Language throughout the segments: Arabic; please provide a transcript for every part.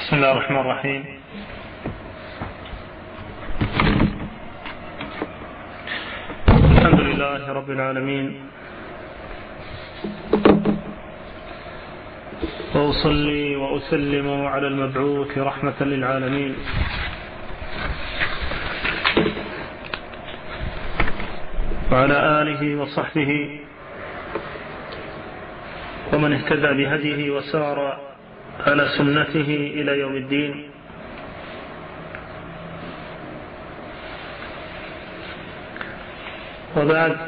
بسم الله الرحمن الرحيم. الحمد لله رب العالمين، وأصلي وأسلم على المبعوث رحمة للعالمين وعلى آله وصحبه ومن اهتدى بهديه وسار على سنته إلى يوم الدين. وبعد،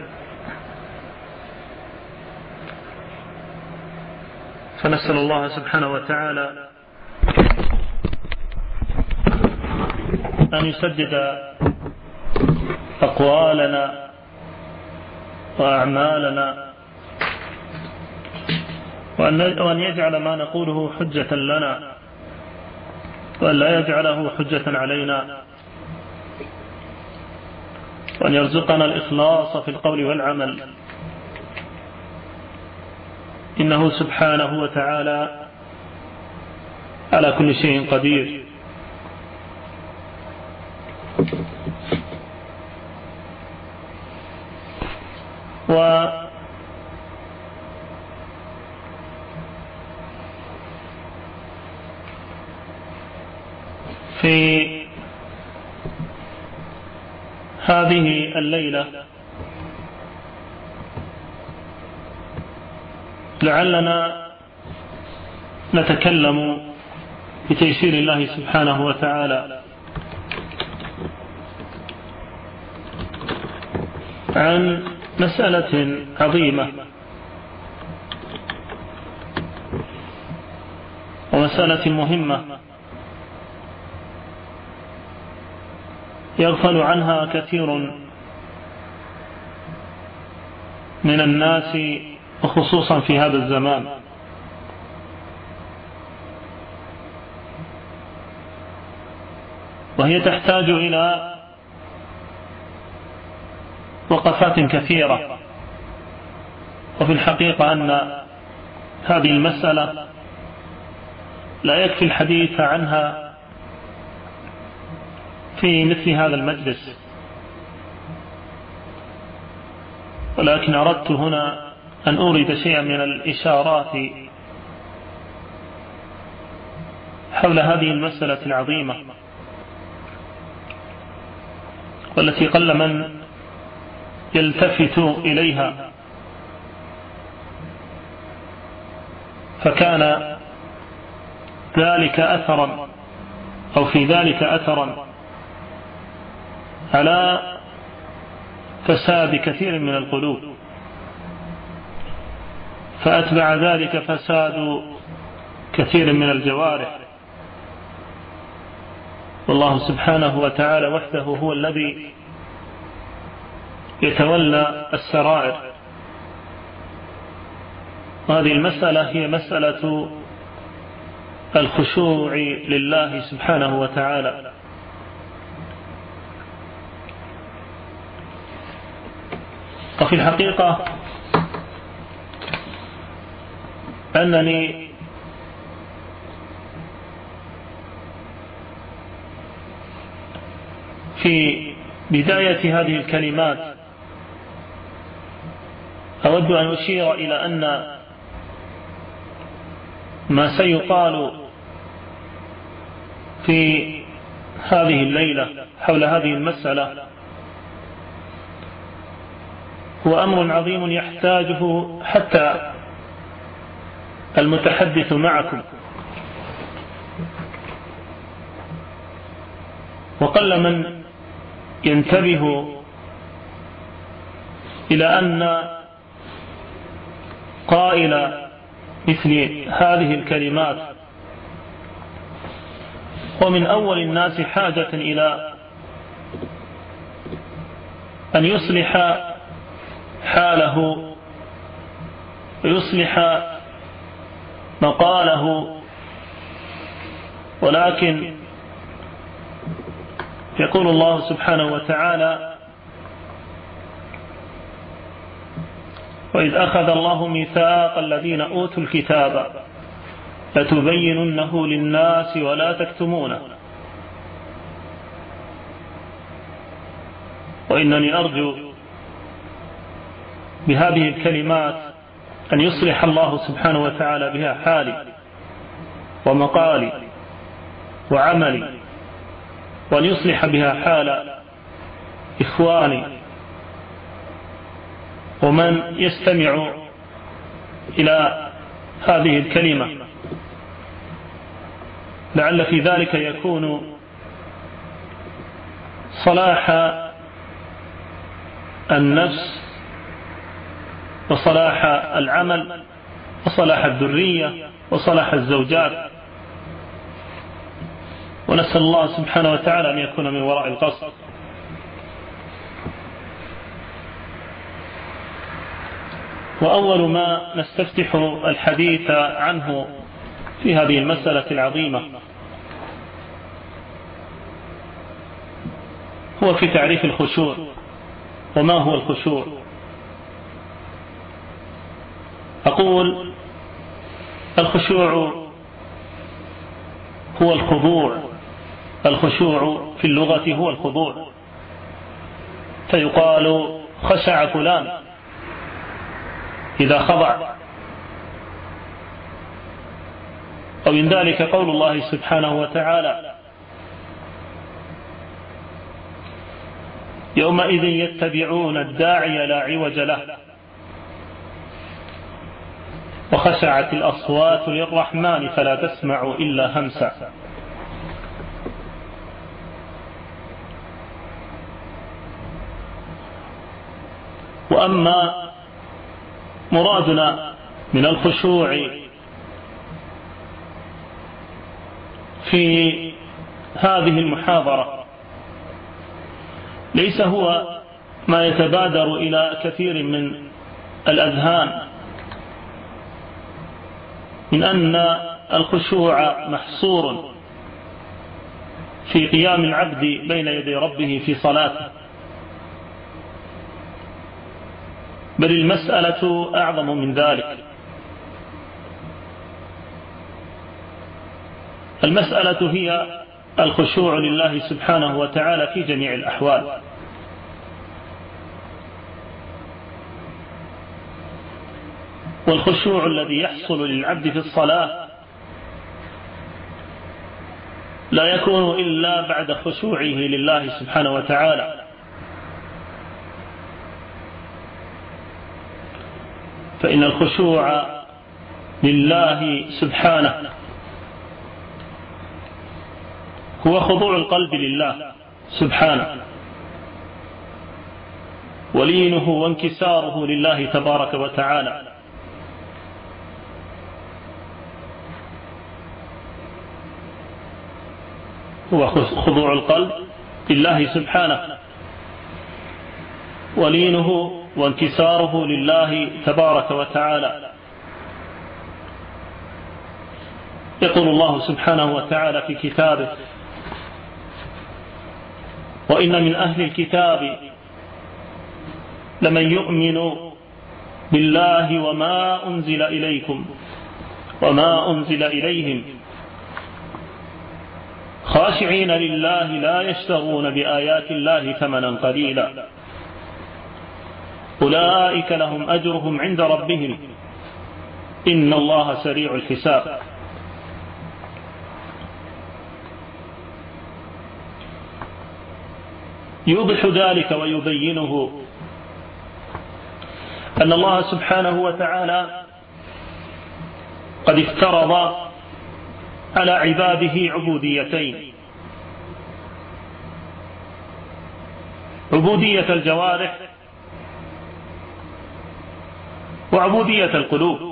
فنسأل الله سبحانه وتعالى أن يسدد أقوالنا وأعمالنا، وأن يجعل ما نقوله حجة لنا وأن لا يجعله حجة علينا، وأن يرزقنا الإخلاص في القول والعمل، إنه سبحانه وتعالى على كل شيء قدير. في هذه الليلة لعلنا نتكلم بتيسير الله سبحانه وتعالى عن مسألة عظيمة، ومسألة مهمة يغفل عنها كثير من الناس، وخصوصا في هذا الزمان. وهي تحتاج إلى وقفات كثيرة. وفي الحقيقة أن هذه المسألة لا يكفي الحديث عنها في مثل هذا المجلس، ولكن أردت هنا أن أورد شيئا من الإشارات حول هذه المسألة العظيمة، والتي قل من يلتفت إليها، فكان ذلك أثرا أو في ذلك أثرا على فساد كثير من القلوب، فأتبع ذلك فساد كثير من الجوارح. والله سبحانه وتعالى وحده هو الذي يتولى السرائر. وهذه المسألة هي مسألة الخشوع لله سبحانه وتعالى. وفي الحقيقة أنني في بداية هذه الكلمات أود أن أشير إلى أن ما سيقال في هذه الليلة حول هذه المسألة هو أمر عظيم يحتاجه حتى المتحدث معكم، وقل من ينتبه إلى أن قائل مثل هذه الكلمات ومن أول الناس حاجة إلى أن يصلح حاله ويصلح مقاله، ولكن يقول الله سبحانه وتعالى: وإذ أخذ الله ميثاق الذين أوتوا الكتاب لتبيننه للناس ولا تكتمونه. وإنني أرجو بهذه الكلمات أن يصلح الله سبحانه وتعالى بها حالي ومقالي وعملي، وأن يصلح بها حال إخواني ومن يستمع إلى هذه الكلمة، لعل في ذلك يكون صلاح النفس وصلاح العمل وصلاح الذرية وصلاح الزوجات. ونسأل الله سبحانه وتعالى أن يكون من وراء القصد. وأول ما نستفتح الحديث عنه في هذه المسألة العظيمة هو في تعريف الخشوع. وما هو الخشوع؟ أقول الخشوع هو الخضوع. الخشوع في اللغة هو الخضوع، فيقال خشع فلان إذا خضع. ومن ذلك قول الله سبحانه وتعالى: يومئذ يتبعون الداعي لا عوج له وخشعت الأصوات للرحمن فلا تسمع إلا همسا. وأما مرادنا من الخشوع في هذه المحاضرة ليس هو ما يتبادر إلى كثير من الأذهان من أن الخشوع محصور في قيام العبد بين يدي ربه في صلاته، بل المسألة أعظم من ذلك. المسألة هي الخشوع لله سبحانه وتعالى في جميع الأحوال. والخشوع الذي يحصل للعبد في الصلاة لا يكون إلا بعد خشوعه لله سبحانه وتعالى. فإن الخشوع لله سبحانه هو خضوع القلب لله سبحانه، ولينه وانكساره لله تبارك وتعالى. هو خضوع القلب لله سبحانه، ولينه وانكساره لله تبارك وتعالى. يقول الله سبحانه وتعالى في كتابه: وإن من أهل الكتاب لمن يؤمن بالله وما أنزل إليكم وما أنزل إليهم خاشعين لله لا يشترون بآيات الله ثمنا قليلا أولئك لهم أجرهم عند ربهم إن الله سريع الحساب. يوضح ذلك ويبينه أن الله سبحانه وتعالى قد افترض على عباده عبوديتين: عبودية الجوارح وعبودية القلوب.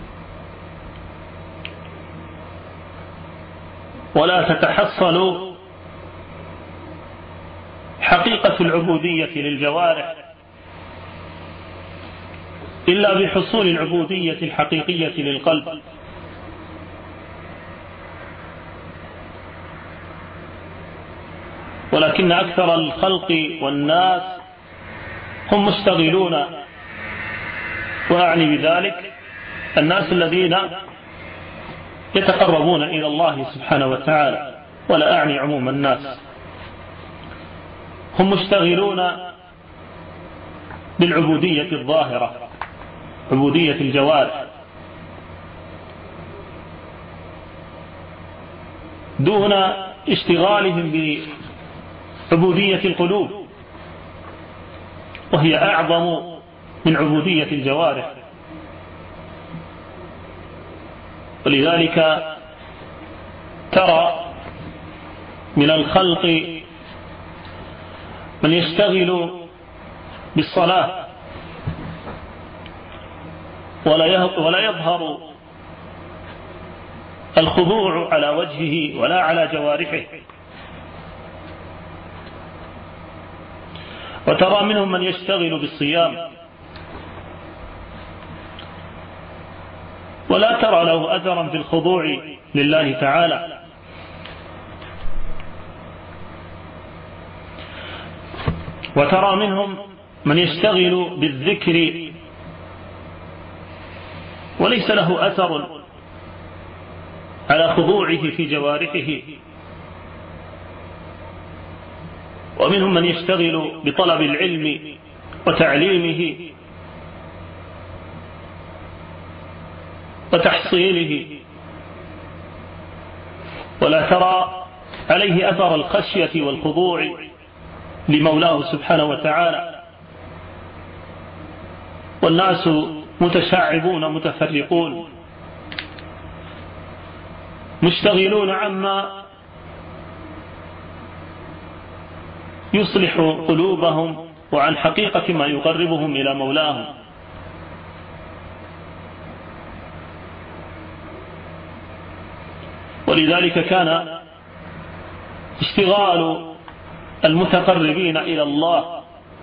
ولا تتحصل حقيقة العبودية للجوارح إلا بحصول العبودية الحقيقية للقلب. ولكن أكثر الخلق والناس هم مشتغلون، وأعني بذلك الناس الذين يتقربون إلى الله سبحانه وتعالى، ولا أعني عموم الناس، هم مشتغلون بالعبودية الظاهرة، عبودية الجوارح، دون اشتغالهم بعبودية القلوب، وهي أعظم من عبودية الجوارح. ولذلك ترى من الخلق من يشتغل بالصلاة ولا يظهر الخضوع على وجهه ولا على جوارحه، وترى منهم من يشتغل بالصيام ولا ترى له أثرا في الخضوع لله تعالى، وترى منهم من يشتغل بالذكر وليس له أثر على خضوعه في جوارحه، ومنهم من يشتغل بطلب العلم وتعليمه وتحصيله ولا ترى عليه أثر الخشية والخضوع لمولاه سبحانه وتعالى. والناس متشعبون متفرقون مشتغلون عما يصلح قلوبهم وعن حقيقة ما يقربهم إلى مولاهم. ولذلك كان اشتغال المتقربين إلى الله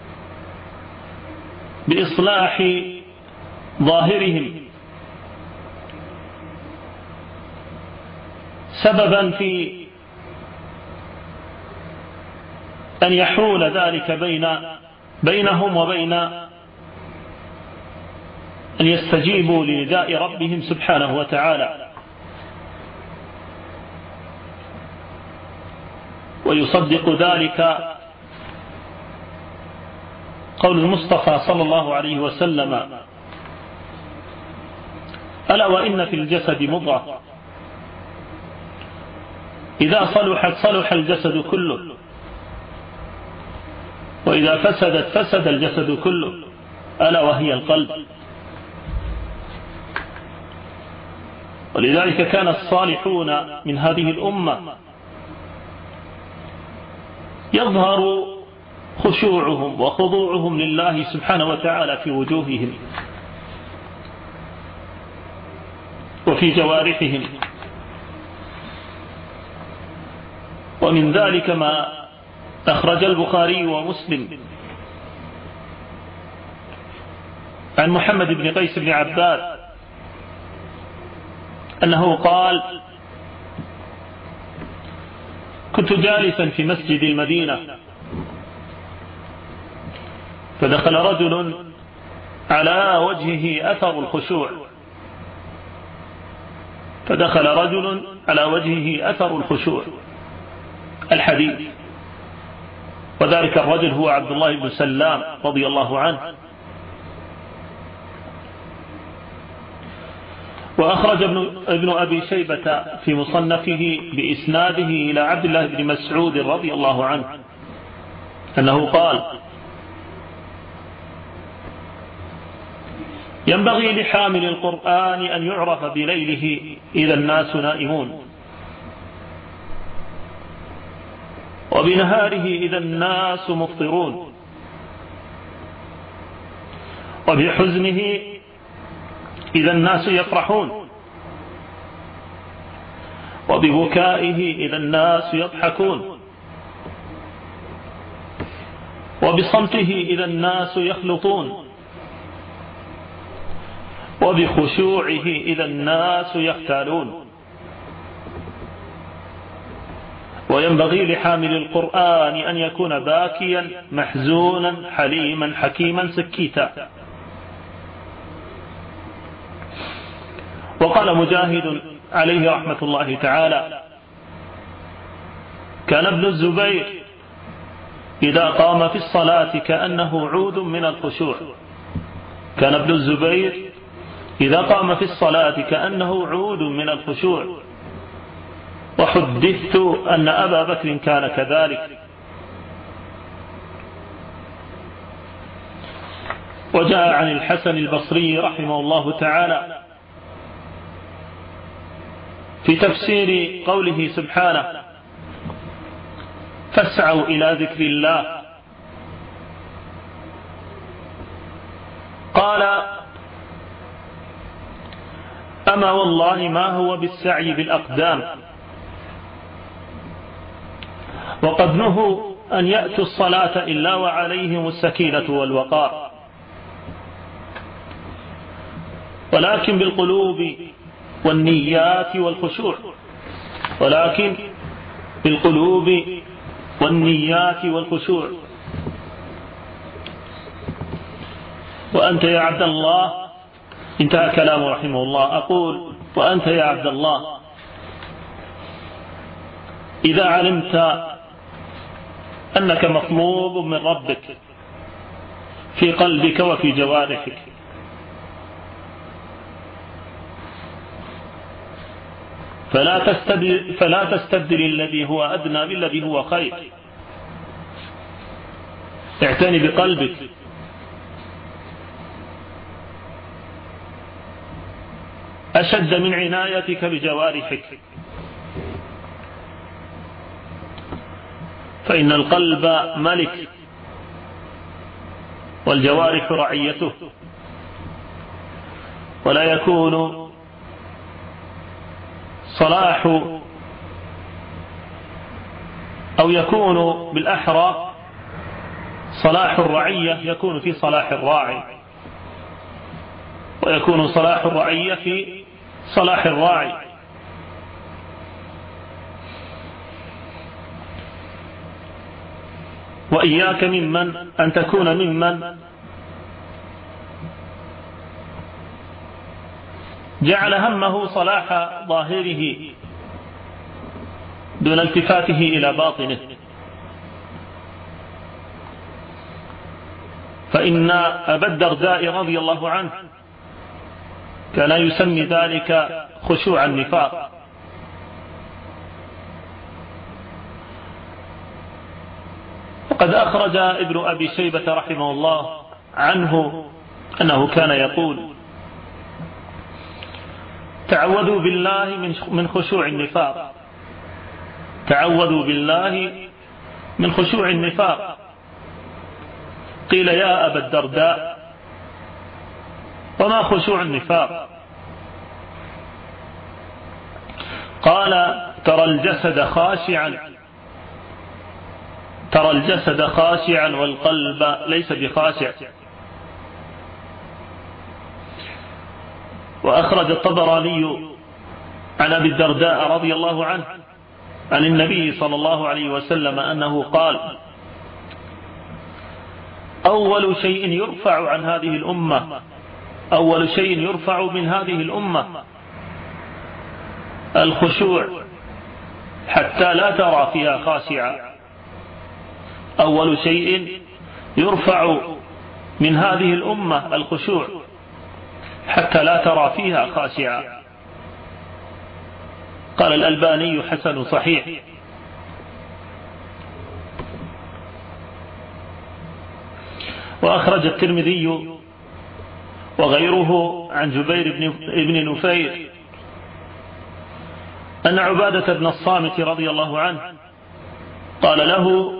بإصلاح ظاهرهم سببا في أن يحول ذلك بينهم وبين أن يستجيبوا لنداء ربهم سبحانه وتعالى. ويصدق ذلك قول المصطفى صلى الله عليه وسلم: ألا وإن في الجسد مضغة إذا صلحت صلح الجسد كله، وإذا فسدت فسد الجسد كله، ألا وهي القلب. ولذلك كان الصالحون من هذه الأمة يظهر خشوعهم وخضوعهم لله سبحانه وتعالى في وجوههم وفي جوارحهم. ومن ذلك ما أخرج البخاري ومسلم عن محمد بن قيس بن عباد أنه قال: كنت جالسا في مسجد المدينة فدخل رجل على وجهه أثر الخشوع، فدخل رجل على وجهه أثر الخشوع الحديث، وذلك الرجل هو عبد الله بن سلام رضي الله عنه. وأخرج ابن أبي شيبة في مصنفه بإسناده إلى عبد الله بن مسعود رضي الله عنه أنه قال: ينبغي لحامل القرآن أن يعرف بليله إذا الناس نائمون، وبنهاره إذا الناس مفطرون، وبحزنه إذا الناس يفرحون، وببكائه إذا الناس يضحكون، وبصمته إذا الناس يخلطون، وبخشوعه إذا الناس يختالون. وينبغي لحامل القرآن أن يكون باكيا محزونا حليما حكيما سكيتا. وقال مجاهد عليه رحمة الله تعالى كان ابن الزبير إذا قام في الصلاة كأنه عود من الخشوع. كان ابن الزبير إذا قام في الصلاة كأنه عود من الخشوع. وحدثت أن أبا بكر كان كذلك. وجاء عن الحسن البصري رحمه الله تعالى في تفسير قوله سبحانه فاسعوا إلى ذكر الله قال أما والله ما هو بالسعي بالأقدام وقد نهوا أن يأتوا الصلاة إلا وعليهم السكينة والوقار ولكن بالقلوب والنيات والخشوع. ولكن بالقلوب والنيات والخشوع. وأنت يا عبد الله، انتهى كلامه رحمه الله، أقول وأنت يا عبد الله إذا علمت أنك مطلوب من ربك في قلبك وفي جوارحك فلا تستبدل الذي هو أدنى بالذي هو خير. اعتني بقلبك أشد من عنايتك بجوارحك، فإن القلب ملك والجوارح رعيته، ولا يكون صلاح أو يكون بالأحرى صلاح الرعية يكون في صلاح الراعي، ويكون صلاح الرعية في صلاح الراعي. وإياك ممن أن تكون ممن جعل همه صلاح ظاهره دون التفاته إلى باطنه، فإن أبا الدرداء رضي الله عنه كان يسمي ذلك خشوع النفاق. وقد أخرج ابن أبي شيبة رحمه الله عنه أنه كان يقول تعوذوا بالله من خشوع النفاق، تعوذوا بالله من خشوع النفاق. قيل يا أبا الدرداء وما خشوع النفاق؟ قال ترى الجسد خاشعا والقلب ليس بخاشع. وأخرج الطبراني عن أبي الدرداء رضي الله عنه عن النبي صلى الله عليه وسلم أنه قال أول شيء يرفع عن هذه الأمة، أول شيء يرفع من هذه الأمة الخشوع حتى لا ترى فيها خاشعا. أول شيء يرفع من هذه الأمة الخشوع حتى لا ترى فيها خاشعا. قال الألباني حسن صحيح. وأخرج الترمذي وغيره عن جبير بن نفير أن عبادة بن الصامت رضي الله عنه قال له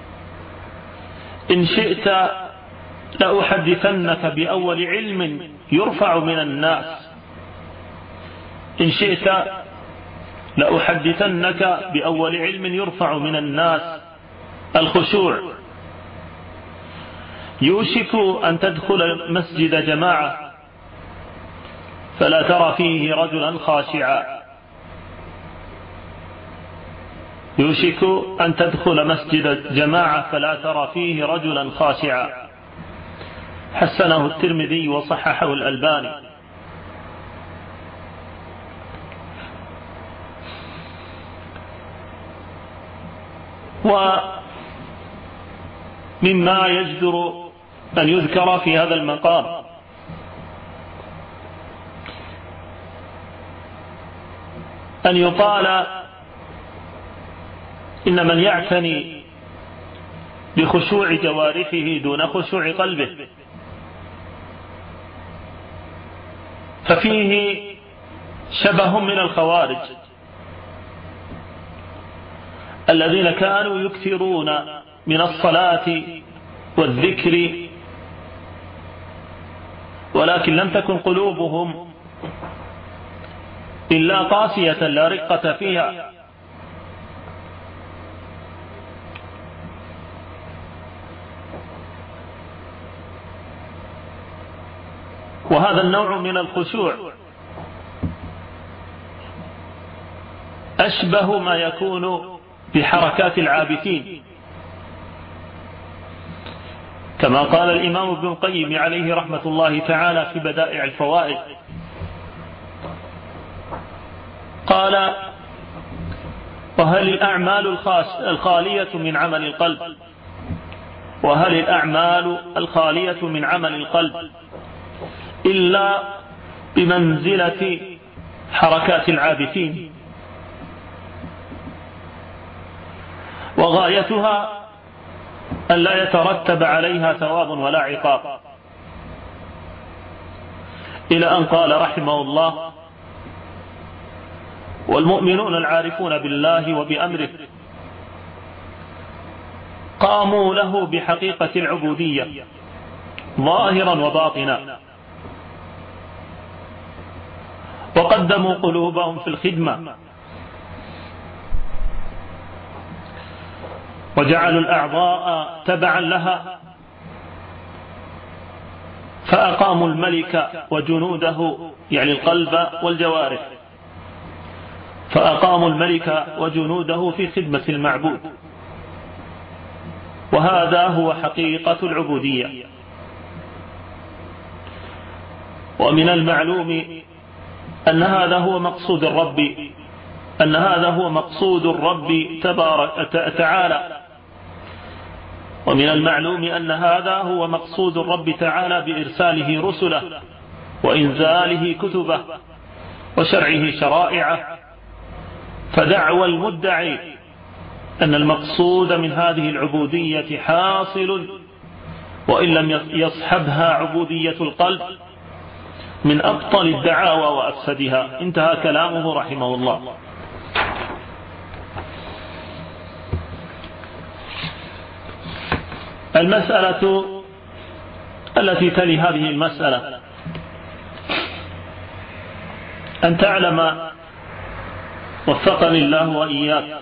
إن شئت لأحدثنك بأول علم يرفع من الناس، إن شئت لأحدثنك بأول علم يرفع من الناس الخشوع. يوشك أن تدخل مسجد جماعة فلا ترى فيه رجلا خاشعا، يوشك أن تدخل مسجد جماعة فلا ترى فيه رجلا خاشعا. حسنه الترمذي وصححه الألباني. ومما يجدر أن يذكر في هذا المقام أن يقال إن من يعتني بخشوع جوارحه دون خشوع قلبه ففيه شبه من الخوارج الذين كانوا يكثرون من الصلاة والذكر ولكن لم تكن قلوبهم إلا قاسية لا رقة فيها. وهذا النوع من الخشوع أشبه ما يكون بحركات العابثين، كما قال الإمام ابن القيم عليه رحمة الله تعالى في بدائع الفوائد، قال: وهل الأعمال الخالية من عمل القلب وهل الأعمال الخالية من عمل القلب إلا بمنزلة حركات العابثين، وغايتها أن لا يترتب عليها ثواب ولا عقاب، إلى أن قال رحمه الله: والمؤمنون العارفون بالله وبأمره قاموا له بحقيقة العبودية ظاهرا وباطنا، وقدموا قلوبهم في الخدمة، وجعلوا الأعضاء تبعا لها، فأقاموا الملك وجنوده يعني القلب والجوارح، فأقاموا الملك وجنوده في خدمة المعبود، وهذا هو حقيقة العبودية. ومن المعلوم أن هذا هو مقصود الرب تبارك تعالى، ومن المعلوم أن هذا هو مقصود الرب تعالى بإرساله رسله وإنزاله كتبه وشرعه شرائعه. فدعوى المدعي أن المقصود من هذه العبودية حاصل وإن لم يصحبها عبودية القلب من أبطل الدعاوى وأفسدها. انتهى كلامه رحمه الله. المسألة التي تلي هذه المسألة أن تعلم وفقني الله وإياك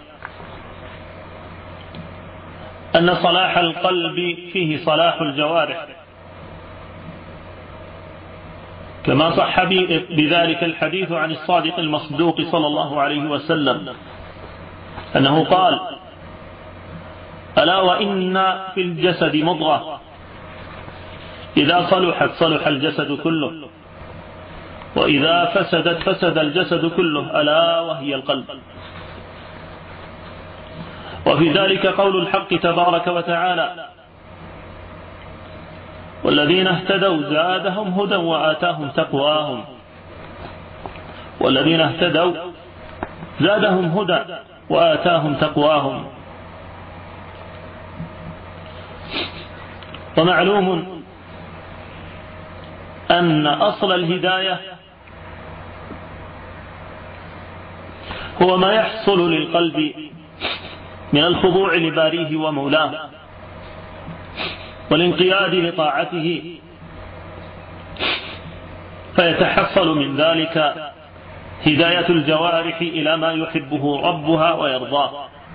أن صلاح القلب فيه صلاح الجوارح، كما صح بذلك الحديث عن الصادق المصدوق صلى الله عليه وسلم أنه قال: ألا وإن في الجسد مضغة إذا صلحت صلح الجسد كله وإذا فسدت فسد الجسد كله ألا وهي القلب. وفي ذلك قول الحق تبارك وتعالى: والذين اهتدوا زادهم هدى وآتاهم تقواهم. والذين اهتدوا زادهم هدى وآتاهم تقواهم. ومعلوم أن أصل الهداية هو ما يحصل للقلب من الخضوع لباريه ومولاه والانقياد لطاعته، فيتحصل من ذلك هداية الجوارح إلى ما يحبه ربها ويرضاه.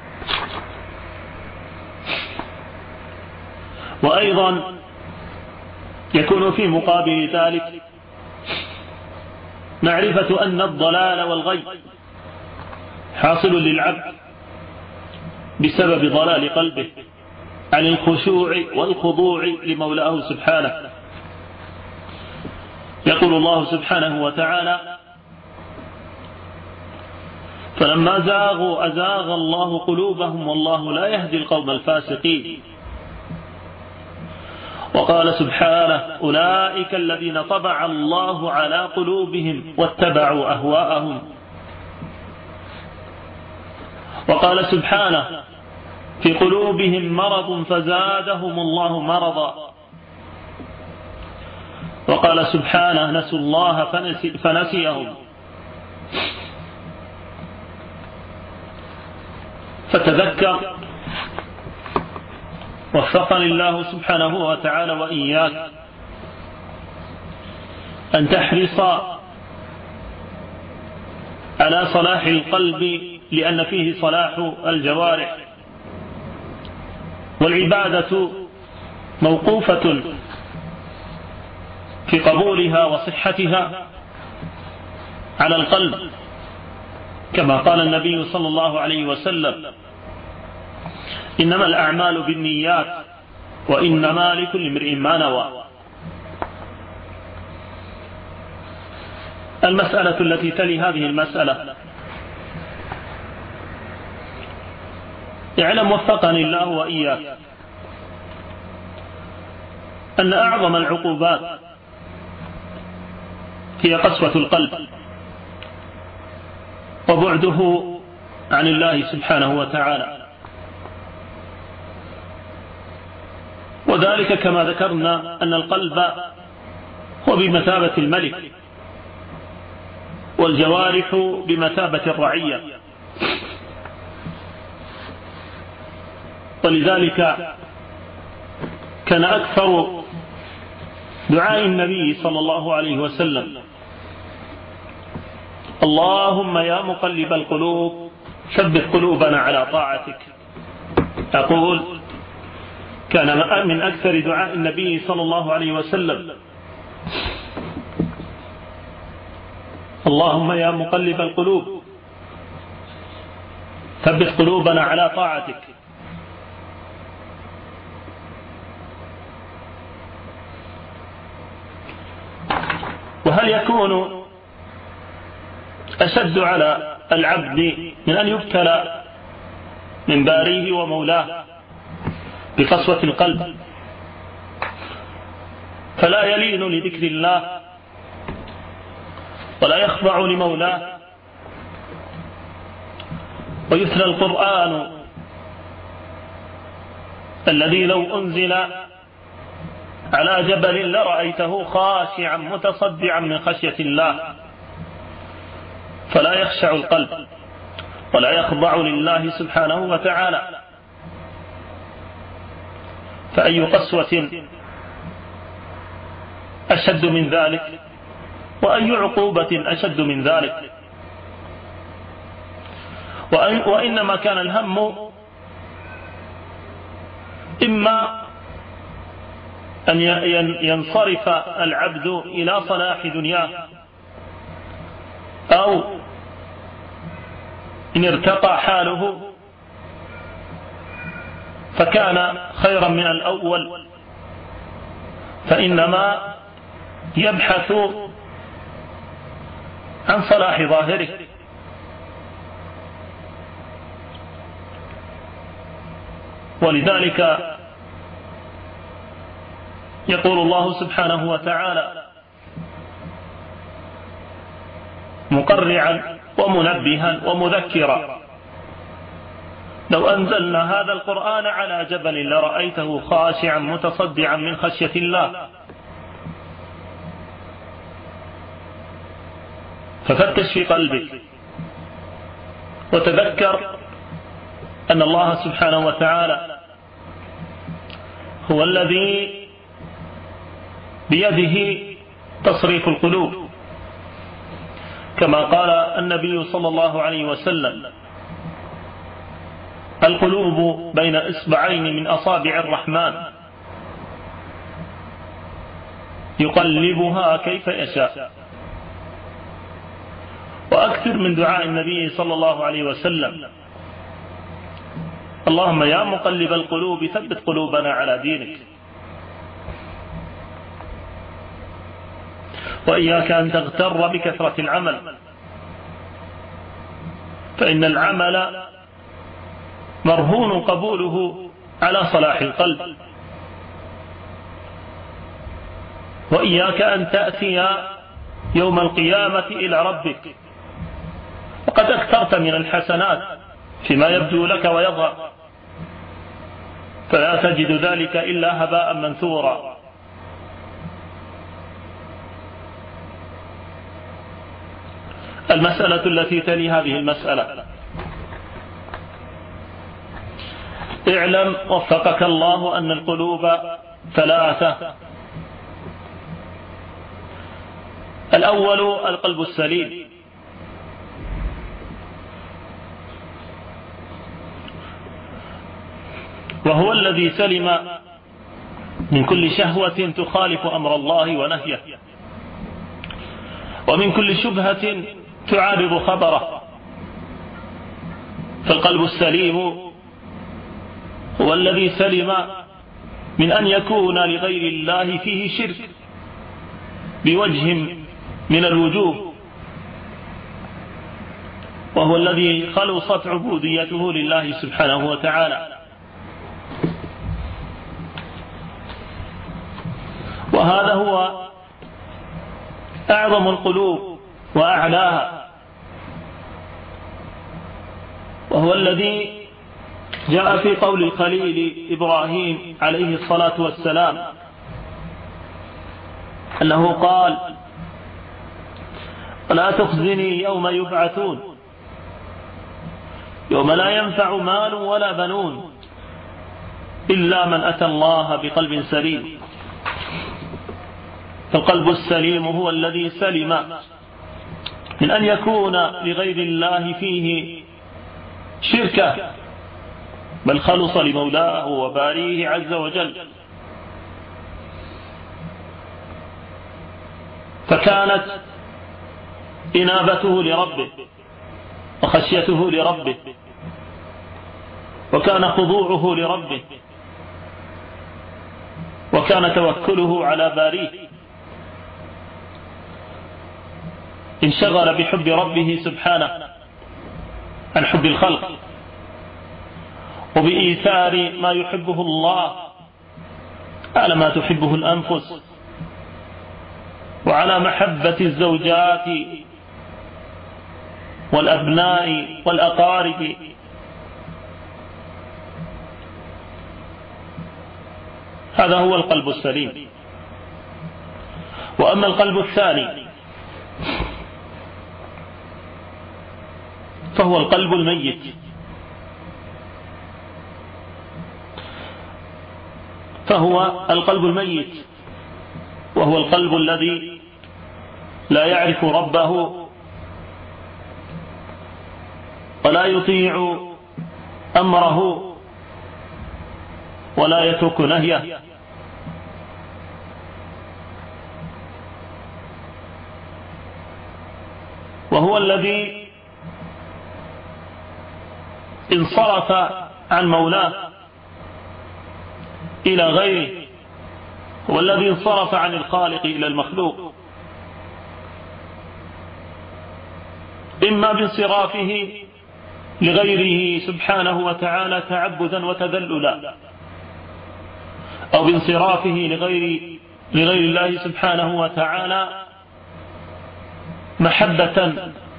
وأيضا يكون في مقابل ذلك معرفة أن الضلال والغي حاصل للعبد بسبب ضلال قلبه عن الخشوع والخضوع لمولاه سبحانه. يقول الله سبحانه وتعالى: فلما زاغوا أزاغ الله قلوبهم والله لا يهدي القوم الفاسقين. وقال سبحانه أولئك الذين طبع الله على قلوبهم واتبعوا أهواءهم. وقال سبحانه في قلوبهم مرض فزادهم الله مرضا. وقال سبحانه نسوا الله فنسيهم. فتذكر وفقني الله سبحانه وتعالى وإياك أن تحرص على صلاح القلب، لأن فيه صلاح الجوارح، والعبادة موقوفة في قبولها وصحتها على القلب، كما قال النبي صلى الله عليه وسلم إنما الأعمال بالنيات وإنما لكل امرئ ما نوى. المسألة التي تلي هذه المسألة، اعلم وفقني الله وإياك أن أعظم العقوبات هي قسوة القلب وبعده عن الله سبحانه وتعالى، وذلك كما ذكرنا أن القلب هو بمثابة الملك والجوارح بمثابة الرعية. ولذلك كان أكثر دعاء النبي صلى الله عليه وسلم اللهم يا مقلب القلوب ثبت قلوبنا على طاعتك. أقول كان من أكثر دعاء النبي صلى الله عليه وسلم اللهم يا مقلب القلوب ثبت قلوبنا على طاعتك. وهل يكون أشد على العبد من أن يبتلى من باريه ومولاه بقسوة القلب فلا يلين لذكر الله ولا يخضع لمولاه، ويتلى القرآن الذي لو أنزل على جبل لرأيته خاشعا متصدعا من خشية الله، فلا يخشع القلب ولا يخضع لله سبحانه وتعالى. فأي قسوة أشد من ذلك، وأي عقوبة أشد من ذلك. وإنما كان الهم إما أن ينصرف العبد إلى صلاح دنياه، أو إن ارتقى حاله فكان خيرا من الأول، فإنما يبحث عن صلاح ظاهره. ولذلك يقول الله سبحانه وتعالى مقرعا ومنبها ومذكرا لو أنزلنا هذا القرآن على جبل لرأيته خاشعا متصدعا من خشية الله. ففتش في قلبك وتذكر أن الله سبحانه وتعالى هو الذي بيده تصريف القلوب، كما قال النبي صلى الله عليه وسلم القلوب بين إصبعين من أصابع الرحمن يقلبها كيف يشاء. وأكثر من دعاء النبي صلى الله عليه وسلم اللهم يا مقلب القلوب ثبت قلوبنا على دينك. وإياك أن تغتر بكثرة العمل، فإن العمل مرهون قبوله على صلاح القلب. وإياك أن تأتي يوم القيامة إلى ربك وقد أكثرت من الحسنات فيما يبدو لك ويظهر، فلا تجد ذلك إلا هباء منثورا. المسألة التي تلي هذه المسألة: اعلم وفقك الله أن القلوب ثلاثة. الأول القلب السليم، وهو الذي سلم من كل شهوة تخالف أمر الله ونهيه، ومن كل شبهة تعارض خبره. فالقلب السليم هو الذي سلم من أن يكون لغير الله فيه شرك بوجه من الوجوه، وهو الذي خلصت عبوديته لله سبحانه وتعالى. وهذا هو أعظم القلوب وأعلاها، وهو الذي جاء في قول الخليل إبراهيم عليه الصلاة والسلام أنه قال: لا تخزني يوم يبعثون يوم لا ينفع مال ولا بنون إلا من أتى الله بقلب سليم. فالقلب السليم هو الذي سلم من أن يكون لغير الله فيه شركة، بل خلص لمولاه وباريه عز وجل. فكانت إنابته لربه وخشيته لربه، وكان خضوعه لربه، وكان توكله على باريه. انشغل بحب ربه سبحانه عن حب الخلق، وبإيثار ما يحبه الله على ما تحبه الأنفس، وعلى محبة الزوجات والأبناء والأقارب. هذا هو القلب السليم. وأما القلب الثاني فهو القلب الميت، فهو القلب الميت، وهو القلب الذي لا يعرف ربه ولا يطيع أمره ولا يترك نهيه. وهو الذي انصرف عن مولاه إلى غيره، هو الذي انصرف عن الخالق إلى المخلوق، إما بانصرافه لغيره سبحانه وتعالى تعبدا وتذللا، أو بانصرافه لغير الله سبحانه وتعالى محبة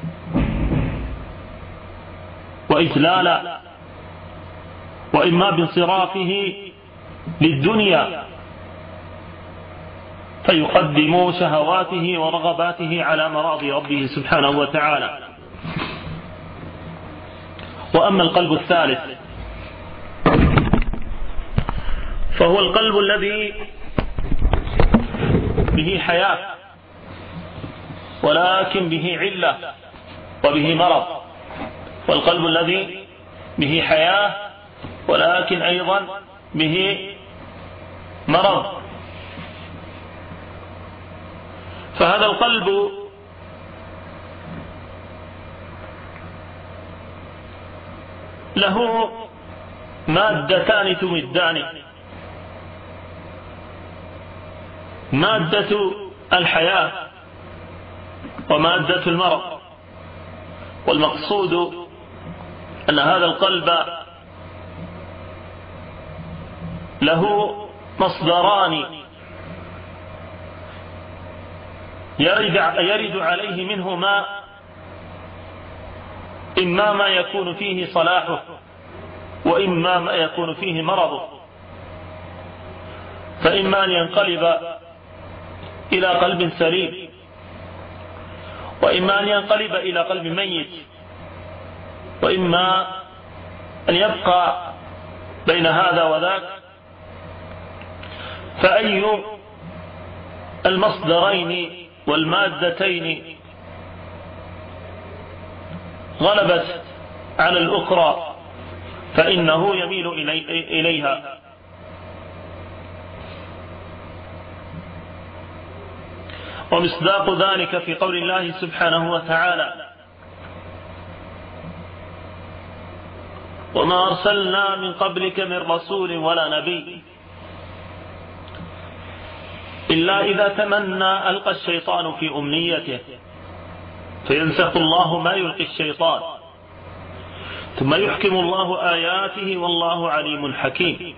وإجلالا، وإما بانصرافه للدنيا فيقدم شهواته ورغباته على مراضي ربه سبحانه وتعالى. وأما القلب الثالث فهو القلب الذي به حياة، ولكن به علة وبه مرض. والقلب الذي به حياة ولكن أيضا به مرض. فهذا القلب له مادتان تمدان: مادة الحياة ومادة المرض. والمقصود أن هذا القلب له مصدران يرد عليه منهما إما ما يكون فيه صلاحه وإما ما يكون فيه مرضه، فإما أن ينقلب إلى قلب سليم، وإما أن ينقلب إلى قلب ميت، وإما أن يبقى بين هذا وذاك. فأي المصدرين والمادتين غلبت على الأخرى فإنه يميل إليها. ومصداق ذلك في قول الله سبحانه وتعالى: وما أرسلنا من قبلك من رسول ولا نبي إلا إذا تمنى ألقى الشيطان في أمنيته فينسخ الله ما يلقي الشيطان ثم يحكم الله آياته والله عليم حكيم.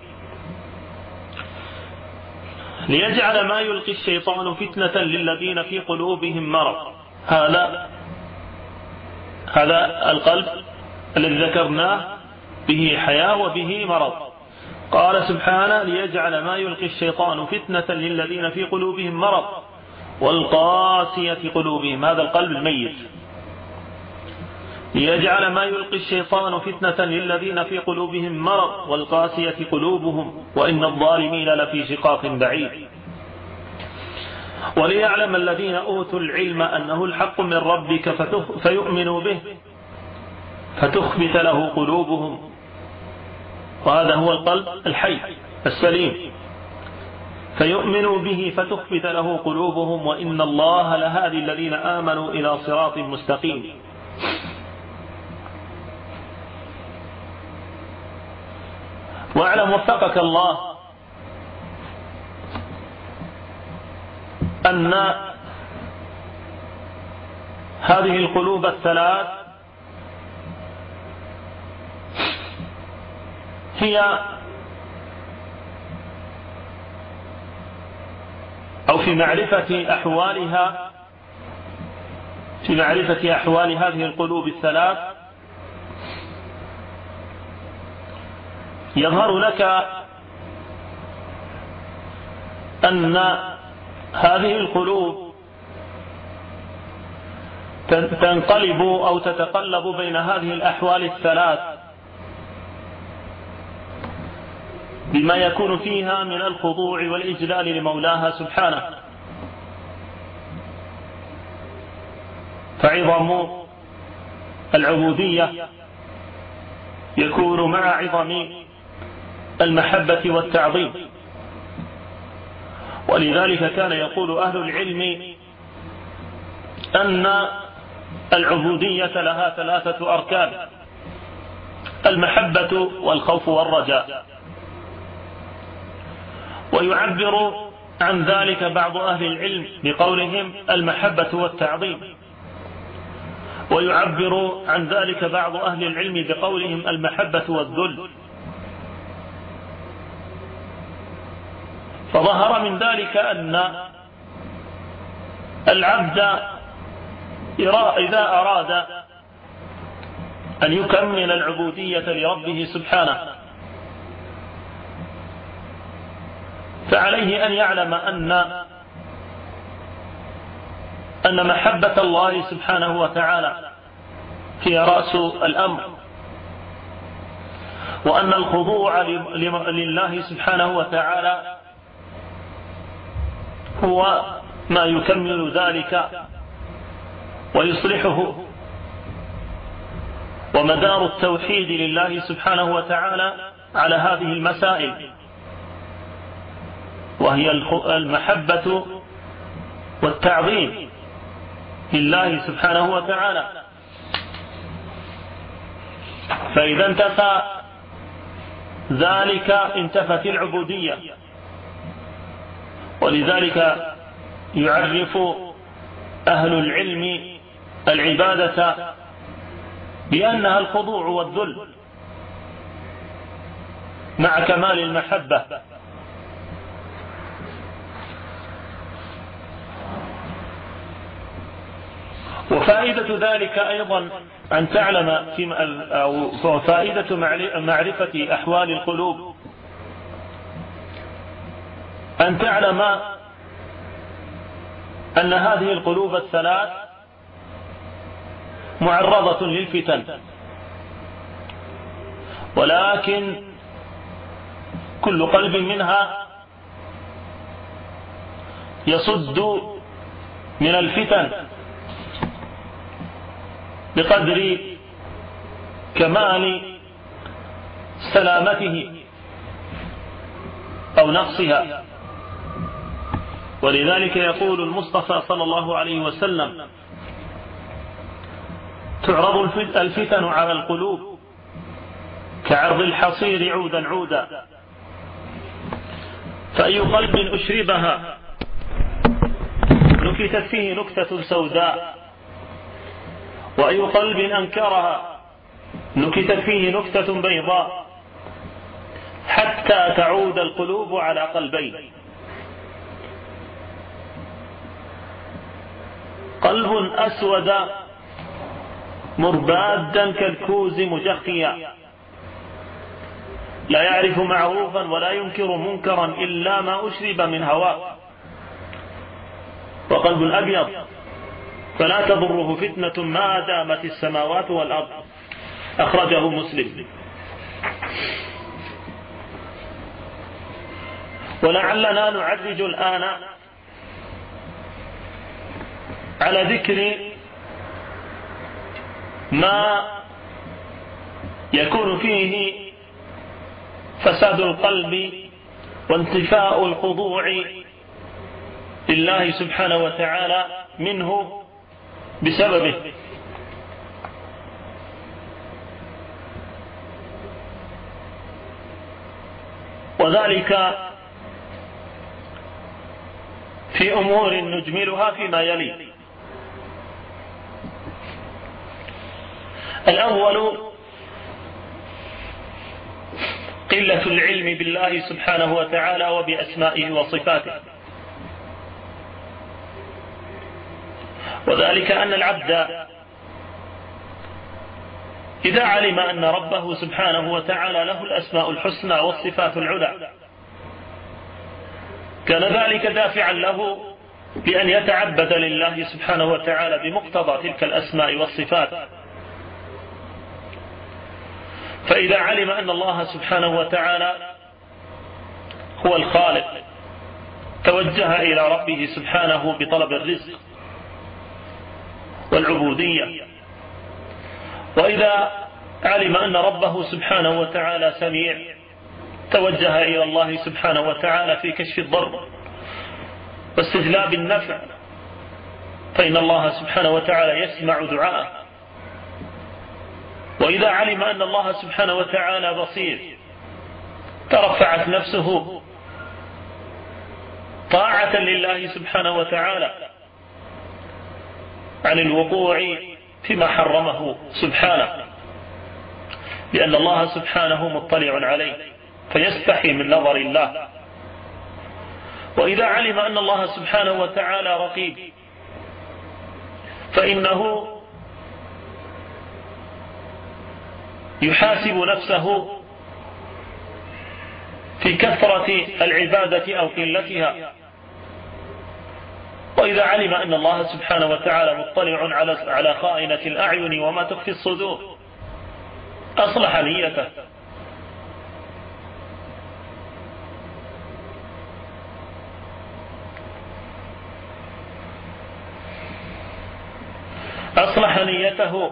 ليجعل ما يلقي الشيطان فتنة للذين في قلوبهم مرض. هذا القلب الذي ذكرناه به حياة وبه مرض. قال سبحانه: ليجعل ما يلقي الشيطان فتنة للذين في قلوبهم مرض والقاسية قلوبهم. هذا القلب الميت. ليجعل ما يلقي الشيطان فتنة للذين في قلوبهم مرض والقاسية قلوبهم وإن الظالمين لفي شقاق بعيد. وليعلم الذين أوتوا العلم أنه الحق من ربك فيؤمنوا به فتخبت له قلوبهم. وهذا هو القلب الحي السليم. فيؤمنوا به فتخبت له قلوبهم وإن الله لهادي الذين آمنوا إلى صراط مستقيم. واعلم وفقك الله أن هذه القلوب الثلاث هي أو في معرفة أحوال هذه القلوب الثلاث يظهر لك أن هذه القلوب تنقلب أو تتقلب بين هذه الأحوال الثلاث بما يكون فيها من الخضوع والإجلال لمولاها سبحانه. فعظم العبودية يكون مع عظم المحبة والتعظيم. ولذلك كان يقول أهل العلم أن العبودية لها ثلاثة أركان: المحبة والخوف والرجاء. ويعبر عن ذلك بعض أهل العلم بقولهم المحبة والتعظيم، ويعبر عن ذلك بعض أهل العلم بقولهم المحبة والذل. فظهر من ذلك أن العبد إذا أراد أن يكمل العبودية لربه سبحانه فعليه أن يعلم أن محبة الله سبحانه وتعالى هي رأس الأمر، وأن الخضوع لله سبحانه وتعالى هو ما يكمل ذلك ويصلحه. ومدار التوحيد لله سبحانه وتعالى على هذه المسائل، وهي المحبة والتعظيم لله سبحانه وتعالى. فإذا انتفى ذلك انتفت العبودية. ولذلك يعرف أهل العلم العبادة بأنها الخضوع والذل مع كمال المحبة. وفائدة ذلك أيضا أن تعلم أو فائدة معرفة أحوال القلوب أن تعلم أن هذه القلوب الثلاث معرضة للفتن، ولكن كل قلب منها يصد من الفتن بقدر كمال سلامته أو نقصها. ولذلك يقول المصطفى صلى الله عليه وسلم: تعرض الفتن على القلوب كعرض الحصير عودا عودا، فأي قلب أشربها نكتت فيه نكتة سوداء، وأي قلب أنكرها نكتت فيه نكتة بيضاء، حتى تعود القلوب على قلبين: قلب أسود مربادا كالكوز مجخيا لا يعرف معروفا ولا ينكر منكرا إلا ما أشرب من هواه، وقلب أبيض فلا تضره فتنة ما دامت السماوات والأرض. أخرجه مسلم. ولعلنا نعرج الآن على ذكر ما يكون فيه فساد القلب وانتفاء الخضوع لله سبحانه وتعالى منه بسببه. وذلك في أمور نجملها فيما يلي. الأول قلة العلم بالله سبحانه وتعالى وبأسمائه وصفاته، وذلك أن العبد إذا علم أن ربه سبحانه وتعالى له الأسماء الحسنى والصفات العلى كان ذلك دافعا له بأن يتعبد لله سبحانه وتعالى بمقتضى تلك الأسماء والصفات. فإذا علم أن الله سبحانه وتعالى هو الخالق توجه إلى ربه سبحانه بطلب الرزق والعبودية. وإذا علم أن ربه سبحانه وتعالى سميع توجه إلى الله سبحانه وتعالى في كشف الضر واستجلاب النفع، فإن الله سبحانه وتعالى يسمع دعاءه. وإذا علم أن الله سبحانه وتعالى بصير ترفعت نفسه طاعة لله سبحانه وتعالى عن الوقوع فيما حرمه سبحانه، لأن الله سبحانه مطلع عليه فيستحي من نظر الله. وإذا علم أن الله سبحانه وتعالى رقيب فإنه يحاسب نفسه في كثرة العبادة أو قلتها. وإذا علم أن الله سبحانه وتعالى مطلع على خائنة الأعين وما تخفي الصدور أصلح نيته. أصلح نيته.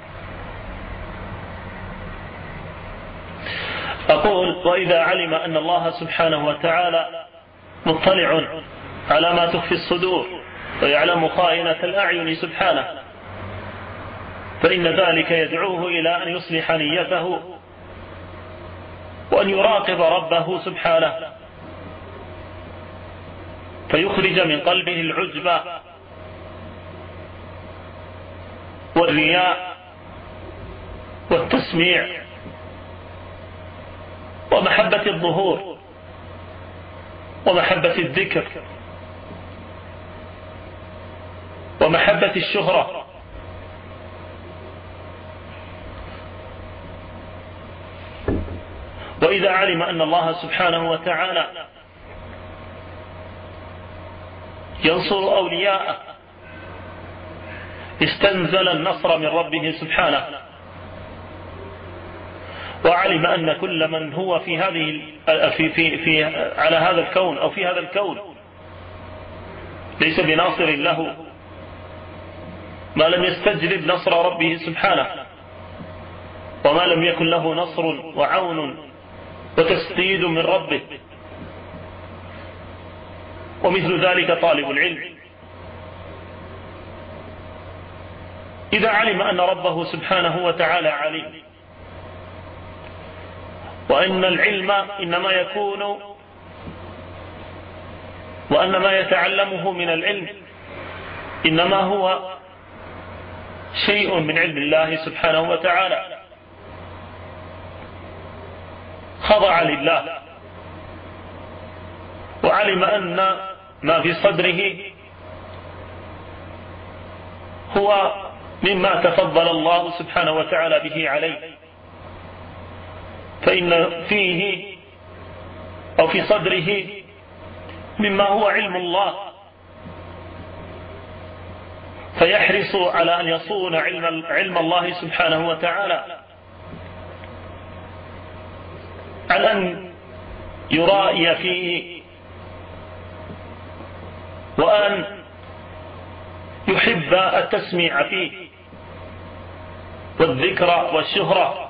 أقول: وإذا علم أن الله سبحانه وتعالى مطلع على ما تخفي الصدور ويعلم خائنة الأعين سبحانه، فإن ذلك يدعوه إلى أن يصلح نيته وأن يراقب ربه سبحانه، فيخرج من قلبه العجب والرياء والتسميع ومحبة الظهور ومحبة الذكر ومحبة الشهرة. وإذا علم أن الله سبحانه وتعالى ينصر أولياءه استنزل النصر من ربه سبحانه، وعلم أن كل من هو في على هذا الكون أو في هذا الكون ليس بناصر له ما لم يستجلب نصر ربه سبحانه، وما لم يكن له نصر وعون وتسديد من ربه. ومثل ذلك طالب العلم إذا علم أن ربه سبحانه وتعالى عليم، وأن العلم إنما يكون وأن ما يتعلمه من العلم إنما هو شيء من علم الله سبحانه وتعالى، خضع لله وعلم أن ما في صدره هو مما تفضل الله سبحانه وتعالى به عليه، فإن فيه أو في صدره مما هو علم الله، فيحرص على أن يصون علم الله سبحانه وتعالى على أن يرائي فيه وأن يحب التسميع فيه والذكر والشهرة.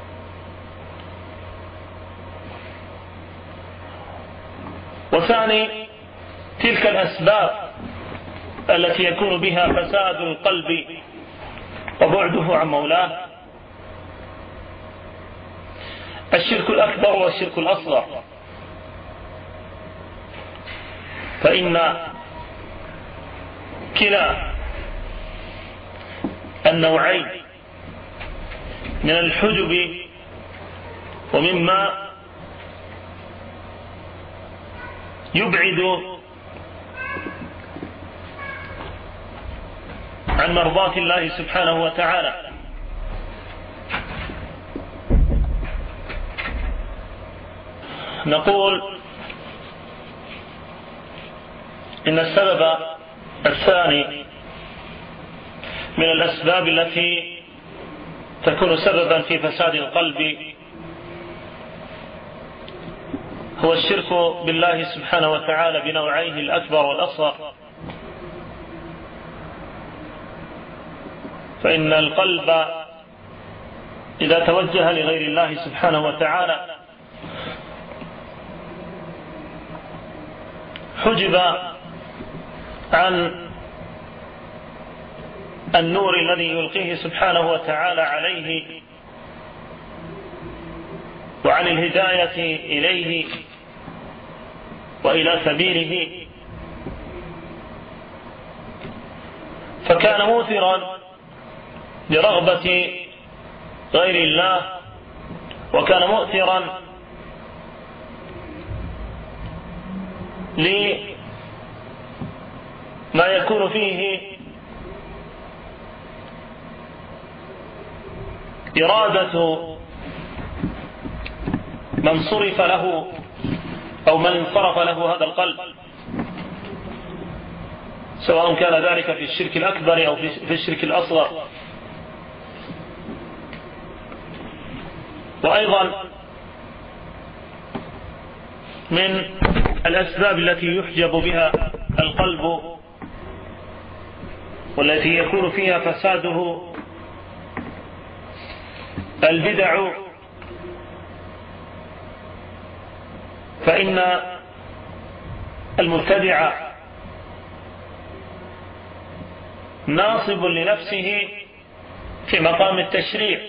وثاني تلك الأسباب التي يكون بها فساد القلب وبعده عن مولاه الشرك الأكبر والشرك الأصغر، فإن كلا النوعين من الحجب ومما يبعد عن مرضاة الله سبحانه وتعالى نقول إن السبب الثاني من الأسباب التي تكون سببا في فساد القلب هو الشرك بالله سبحانه وتعالى بنوعيه الأكبر والأصغر. فإن القلب إذا توجه لغير الله سبحانه وتعالى حجب عن النور الذي يلقيه سبحانه وتعالى عليه وعن الهداية إليه وإلى سبيله، فكان موثرا لرغبة غير الله، وكان مؤثرا لما يكون فيه إرادة من صرف له أو من انصرف له هذا القلب، سواء كان ذلك في الشرك الأكبر أو في الشرك الأصغر. وأيضا من الأسباب التي يحجب بها القلب والتي يكون فيها فساده البدع، فإن المبتدع ناصب لنفسه في مقام التشريع،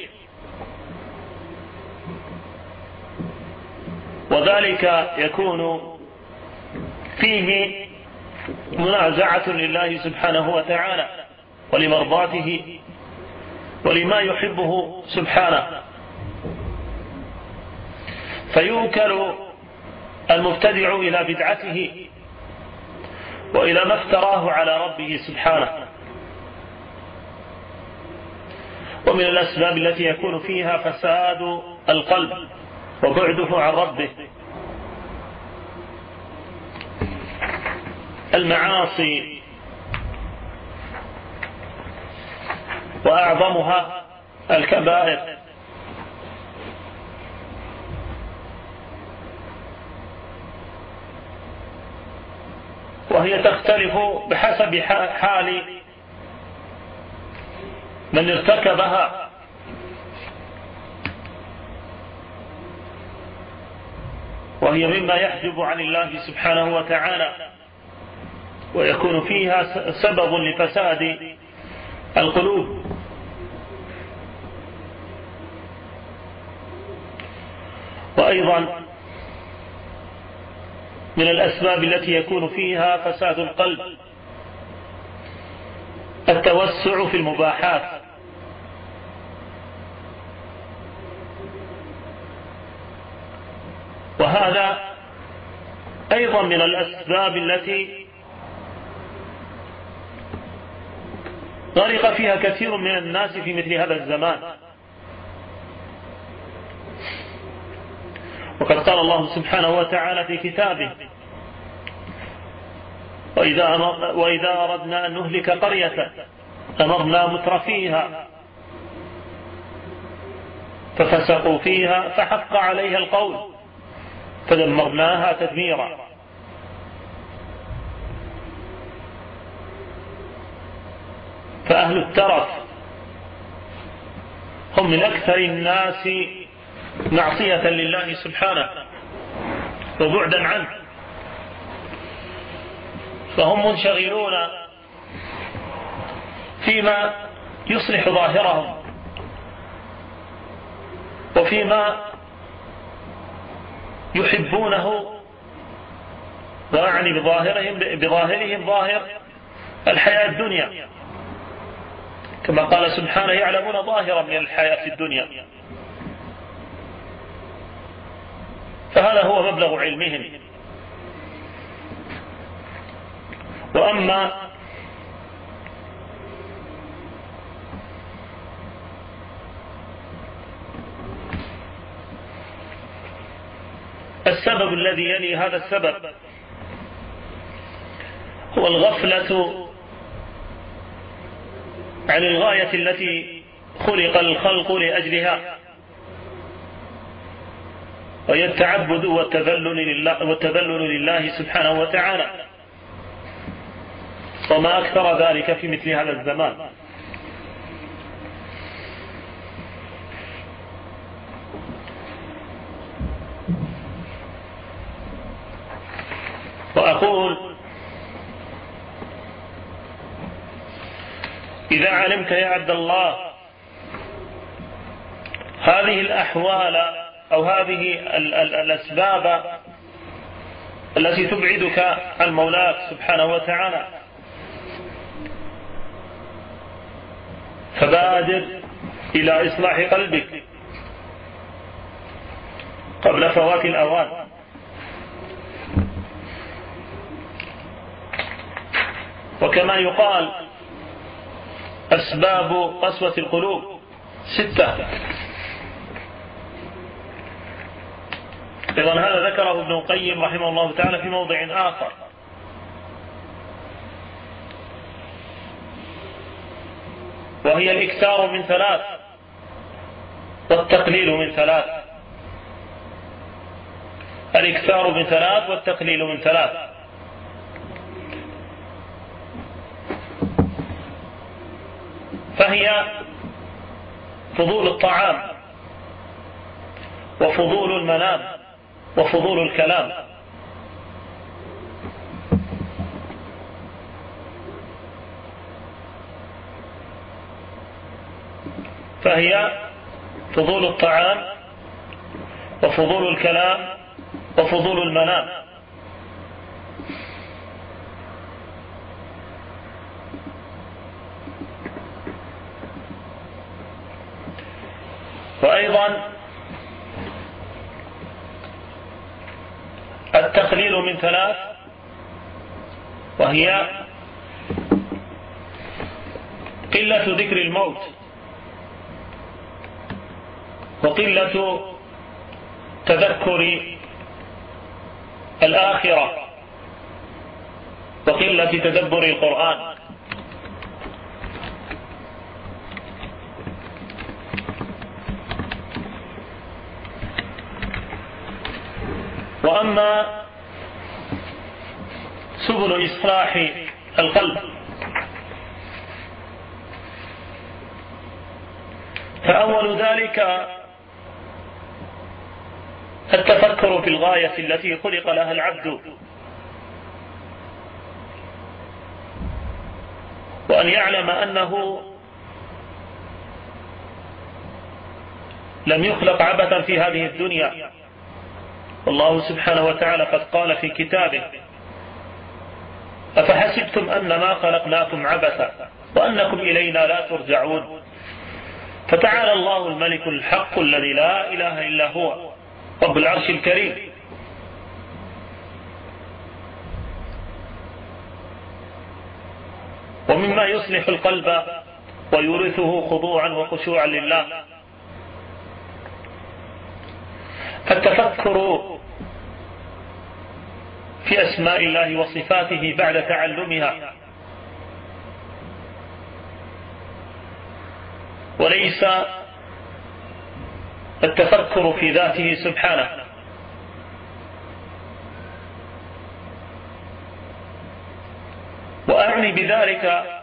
وذلك يكون فيه منازعة لله سبحانه وتعالى ولمرضاته ولما يحبه سبحانه، فيوكل المبتدع إلى بدعته وإلى ما افتراه على ربه سبحانه. ومن الأسباب التي يكون فيها فساد القلب وبعده عن ربه المعاصي، وأعظمها الكبائر، وهي تختلف بحسب حال من ارتكبها، وهي مما يحجب عن الله سبحانه وتعالى، ويكون فيها سبب لفساد القلوب. وأيضا من الأسباب التي يكون فيها فساد القلب التوسع في المباحات، وهذا أيضا من الأسباب التي غرق فيها كثير من الناس في مثل هذا الزمان. وقد قال الله سبحانه وتعالى في كتابه: وإذا أردنا أن نهلك قرية أمرنا مترفيها ففسقوا فيها فحق عليها القول فدمرناها تدميرا. فأهل الترف هم من أكثر الناس معصية لله سبحانه وبعدا عنه، فهم منشغلون فيما يصلح ظاهرهم وفيما يحبونه، وأعني بظاهرهم ظاهر الحياة الدنيا، كما قال سبحانه: يعلمون ظاهرا من الحياة الدنيا. فهذا هو مبلغ علمهم. وأما السبب الذي يلي هذا السبب هو الغفلة عن الغاية التي خلق الخلق لأجلها، وهي التعبد والتذلل لله سبحانه وتعالى، وما أكثر ذلك في مثل هذا الزمان. وأقول: إذا علمت يا عبد الله هذه الأحوال أو هذه الأسباب التي تبعدك عن مولاك سبحانه وتعالى، فبادر إلى إصلاح قلبك قبل فوات الأوان. وكما يقال: أسباب قسوة القلوب 6. أيضا هذا ذكره ابن القيم رحمه الله تعالى في موضع آخر، وهي الإكثار من 3 والتقليل من 3. الإكثار من 3 والتقليل من 3. فهي فضول الطعام وفضول المنام وفضول الكلام. فهي فضول الطعام وفضول الكلام وفضول المنام. وأيضا التقليل من 3، وهي قلة ذكر الموت، وقلة تذكر الآخرة، وقلة تدبر القرآن. وأما سبل إصلاح القلب فأول ذلك التفكر في الغاية التي خلق لها العبد، وأن يعلم أنه لم يخلق عبثا في هذه الدنيا. والله سبحانه وتعالى قد قال في كتابه: أفحسبتم أنما خلقناكم عبثا وأنكم إلينا لا ترجعون. فتعالى الله الملك الحق الذي لا إله إلا هو رب العرش الكريم. ومما يصلح القلب ويورثه خضوعا وخشوعا لله التفكر في أسماء الله وصفاته بعد تعلمها، وليس التفكر في ذاته سبحانه. وأعني بذلك